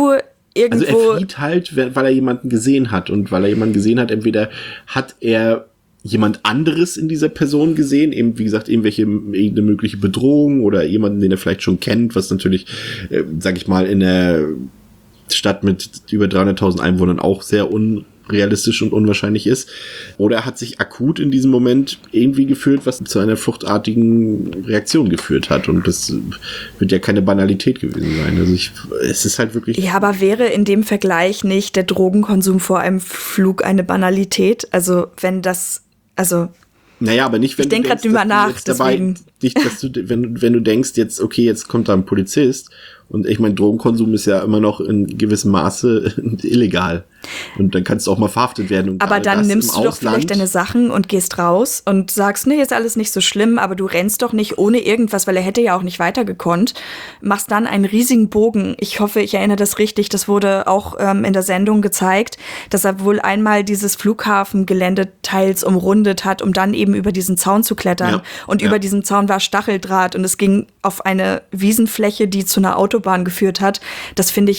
irgendwo... Also er flieht halt, weil er jemanden gesehen hat. Und weil er jemanden gesehen hat, entweder hat er jemand anderes in dieser Person gesehen, eben wie gesagt, irgendeine mögliche Bedrohung oder jemanden, den er vielleicht schon kennt, was natürlich, sag ich mal, in der Stadt mit über 300.000 Einwohnern auch sehr unrealistisch und unwahrscheinlich ist. Oder er hat sich akut in diesem Moment irgendwie gefühlt, was zu einer fluchtartigen Reaktion geführt hat. Und das wird ja keine Banalität gewesen sein. Also es ist halt wirklich... Ja, aber wäre in dem Vergleich nicht der Drogenkonsum vor einem Flug eine Banalität? Also wenn das... Naja, aber nicht, wenn ich denke gerade drüber nach, deswegen. Nicht, dass du, wenn du denkst, jetzt kommt da ein Polizist, und ich meine, Drogenkonsum ist ja immer noch in gewissem Maße illegal. Und dann kannst du auch mal verhaftet werden. Und aber dann nimmst du doch vielleicht deine Sachen und gehst raus und sagst, nee, ist alles nicht so schlimm, aber du rennst doch nicht ohne irgendwas, weil er hätte ja auch nicht weitergekonnt. Machst dann einen riesigen Bogen. Ich hoffe, ich erinnere das richtig. Das wurde auch in der Sendung gezeigt, dass er wohl einmal dieses Flughafengelände teils umrundet hat, um dann eben über diesen Zaun zu klettern. Ja. Und über diesem Zaun war Stacheldraht und es ging auf eine Wiesenfläche, die zu einer Autobahn geführt hat. Das empfinde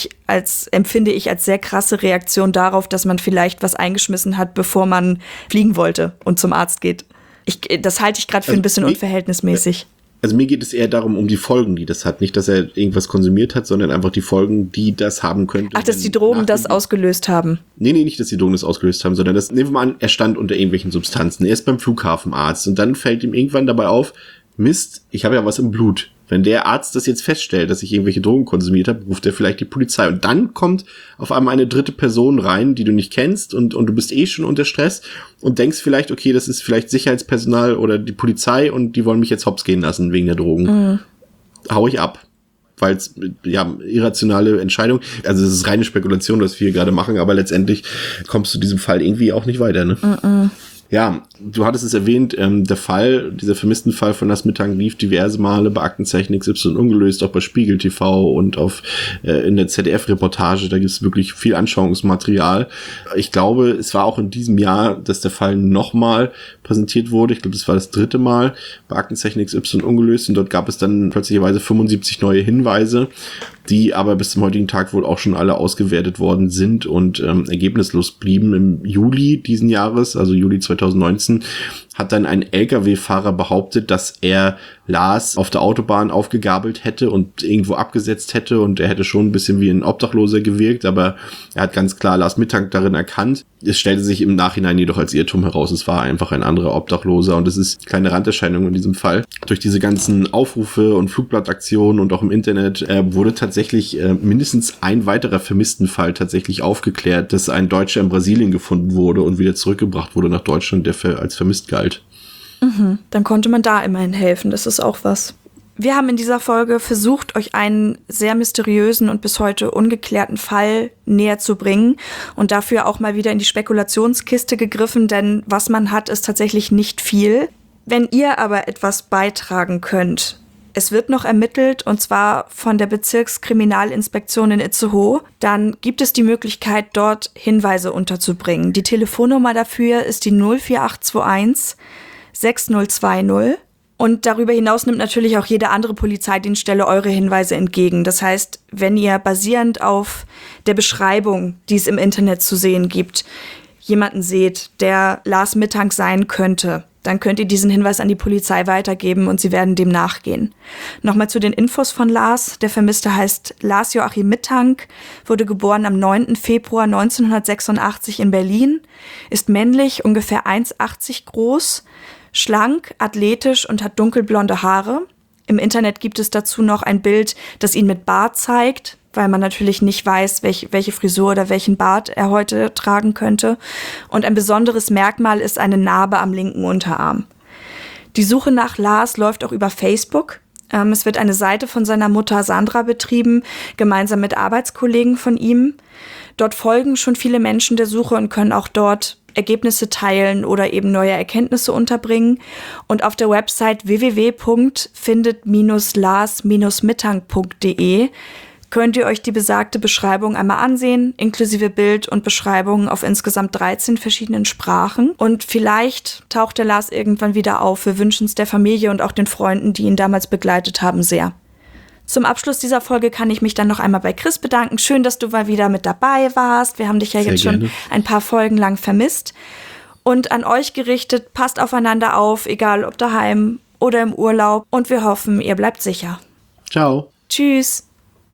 ich als sehr krasse Reaktion darauf, dass man vielleicht was eingeschmissen hat, bevor man fliegen wollte und zum Arzt geht. Das halte ich gerade für ein bisschen unverhältnismäßig. Also mir geht es eher darum, um die Folgen, die das hat. Nicht, dass er irgendwas konsumiert hat, sondern einfach die Folgen, die das haben könnte. Ach, dass die Drogen das ausgelöst haben? Nee, nicht, dass die Drogen das ausgelöst haben, sondern nehmen wir mal an, er stand unter irgendwelchen Substanzen. Er ist beim Flughafenarzt und dann fällt ihm irgendwann dabei auf, Mist, ich habe ja was im Blut. Wenn der Arzt das jetzt feststellt, dass ich irgendwelche Drogen konsumiert habe, ruft er vielleicht die Polizei. Und dann kommt auf einmal eine dritte Person rein, die du nicht kennst und du bist schon unter Stress und denkst vielleicht, okay, das ist vielleicht Sicherheitspersonal oder die Polizei und die wollen mich jetzt hops gehen lassen wegen der Drogen. Mhm. Hau ich ab. Weil es, irrationale Entscheidung. Also es ist reine Spekulation, was wir hier gerade machen, aber letztendlich kommst du in diesem Fall irgendwie auch nicht weiter, ne? Mhm. Ja, du hattest es erwähnt, dieser vermissten Fall von Lars Mittank lief diverse Male bei Aktenzeichen XY ungelöst, auch bei Spiegel TV und in der ZDF-Reportage, da gibt es wirklich viel Anschauungsmaterial. Ich glaube, es war auch in diesem Jahr, dass der Fall nochmal präsentiert wurde. Ich glaube, das war das 3. Mal bei Aktenzeichen XY ungelöst und dort gab es dann plötzlicherweise 75 neue Hinweise, die aber bis zum heutigen Tag wohl auch schon alle ausgewertet worden sind und ergebnislos blieben. Im Juli diesen Jahres, also Juli 2019, hat dann ein LKW-Fahrer behauptet, dass er Lars auf der Autobahn aufgegabelt hätte und irgendwo abgesetzt hätte und er hätte schon ein bisschen wie ein Obdachloser gewirkt, aber er hat ganz klar Lars Mittank darin erkannt. Es stellte sich im Nachhinein jedoch als Irrtum heraus, es war einfach ein anderer Obdachloser und es ist eine kleine Randerscheinung in diesem Fall. Durch diese ganzen Aufrufe und Flugblattaktionen und auch im Internet wurde tatsächlich mindestens ein weiterer Vermisstenfall tatsächlich aufgeklärt, dass ein Deutscher in Brasilien gefunden wurde und wieder zurückgebracht wurde nach Deutschland, der als vermisst galt. Dann konnte man da immerhin helfen, das ist auch was. Wir haben in dieser Folge versucht, euch einen sehr mysteriösen und bis heute ungeklärten Fall näher zu bringen und dafür auch mal wieder in die Spekulationskiste gegriffen, denn was man hat, ist tatsächlich nicht viel. Wenn ihr aber etwas beitragen könnt, es wird noch ermittelt und zwar von der Bezirkskriminalinspektion in Itzehoe, dann gibt es die Möglichkeit, dort Hinweise unterzubringen. Die Telefonnummer dafür ist die 04821 6020 und darüber hinaus nimmt natürlich auch jede andere Polizeidienststelle eure Hinweise entgegen. Das heißt, wenn ihr basierend auf der Beschreibung, die es im Internet zu sehen gibt, jemanden seht, der Lars Mittank sein könnte, dann könnt ihr diesen Hinweis an die Polizei weitergeben und sie werden dem nachgehen. Nochmal zu den Infos von Lars. Der Vermisste heißt Lars Joachim Mittank, wurde geboren am 9. Februar 1986 in Berlin, ist männlich, ungefähr 1,80 groß, schlank, athletisch und hat dunkelblonde Haare. Im Internet gibt es dazu noch ein Bild, das ihn mit Bart zeigt, weil man natürlich nicht weiß, welche Frisur oder welchen Bart er heute tragen könnte. Und ein besonderes Merkmal ist eine Narbe am linken Unterarm. Die Suche nach Lars läuft auch über Facebook. Es wird eine Seite von seiner Mutter Sandra betrieben, gemeinsam mit Arbeitskollegen von ihm. Dort folgen schon viele Menschen der Suche und können auch dort Ergebnisse teilen oder eben neue Erkenntnisse unterbringen. Und auf der Website www.findet-lars-mittank.de könnt ihr euch die besagte Beschreibung einmal ansehen, inklusive Bild und Beschreibung auf insgesamt 13 verschiedenen Sprachen. Und vielleicht taucht der Lars irgendwann wieder auf. Wir wünschen es der Familie und auch den Freunden, die ihn damals begleitet haben, sehr. Zum Abschluss dieser Folge kann ich mich dann noch einmal bei Chris bedanken. Schön, dass du mal wieder mit dabei warst. Wir haben dich ja Sehr jetzt gerne. schon ein paar Folgen lang vermisst. Und an euch gerichtet, passt aufeinander auf, egal ob daheim oder im Urlaub. Und wir hoffen, ihr bleibt sicher. Ciao. Tschüss.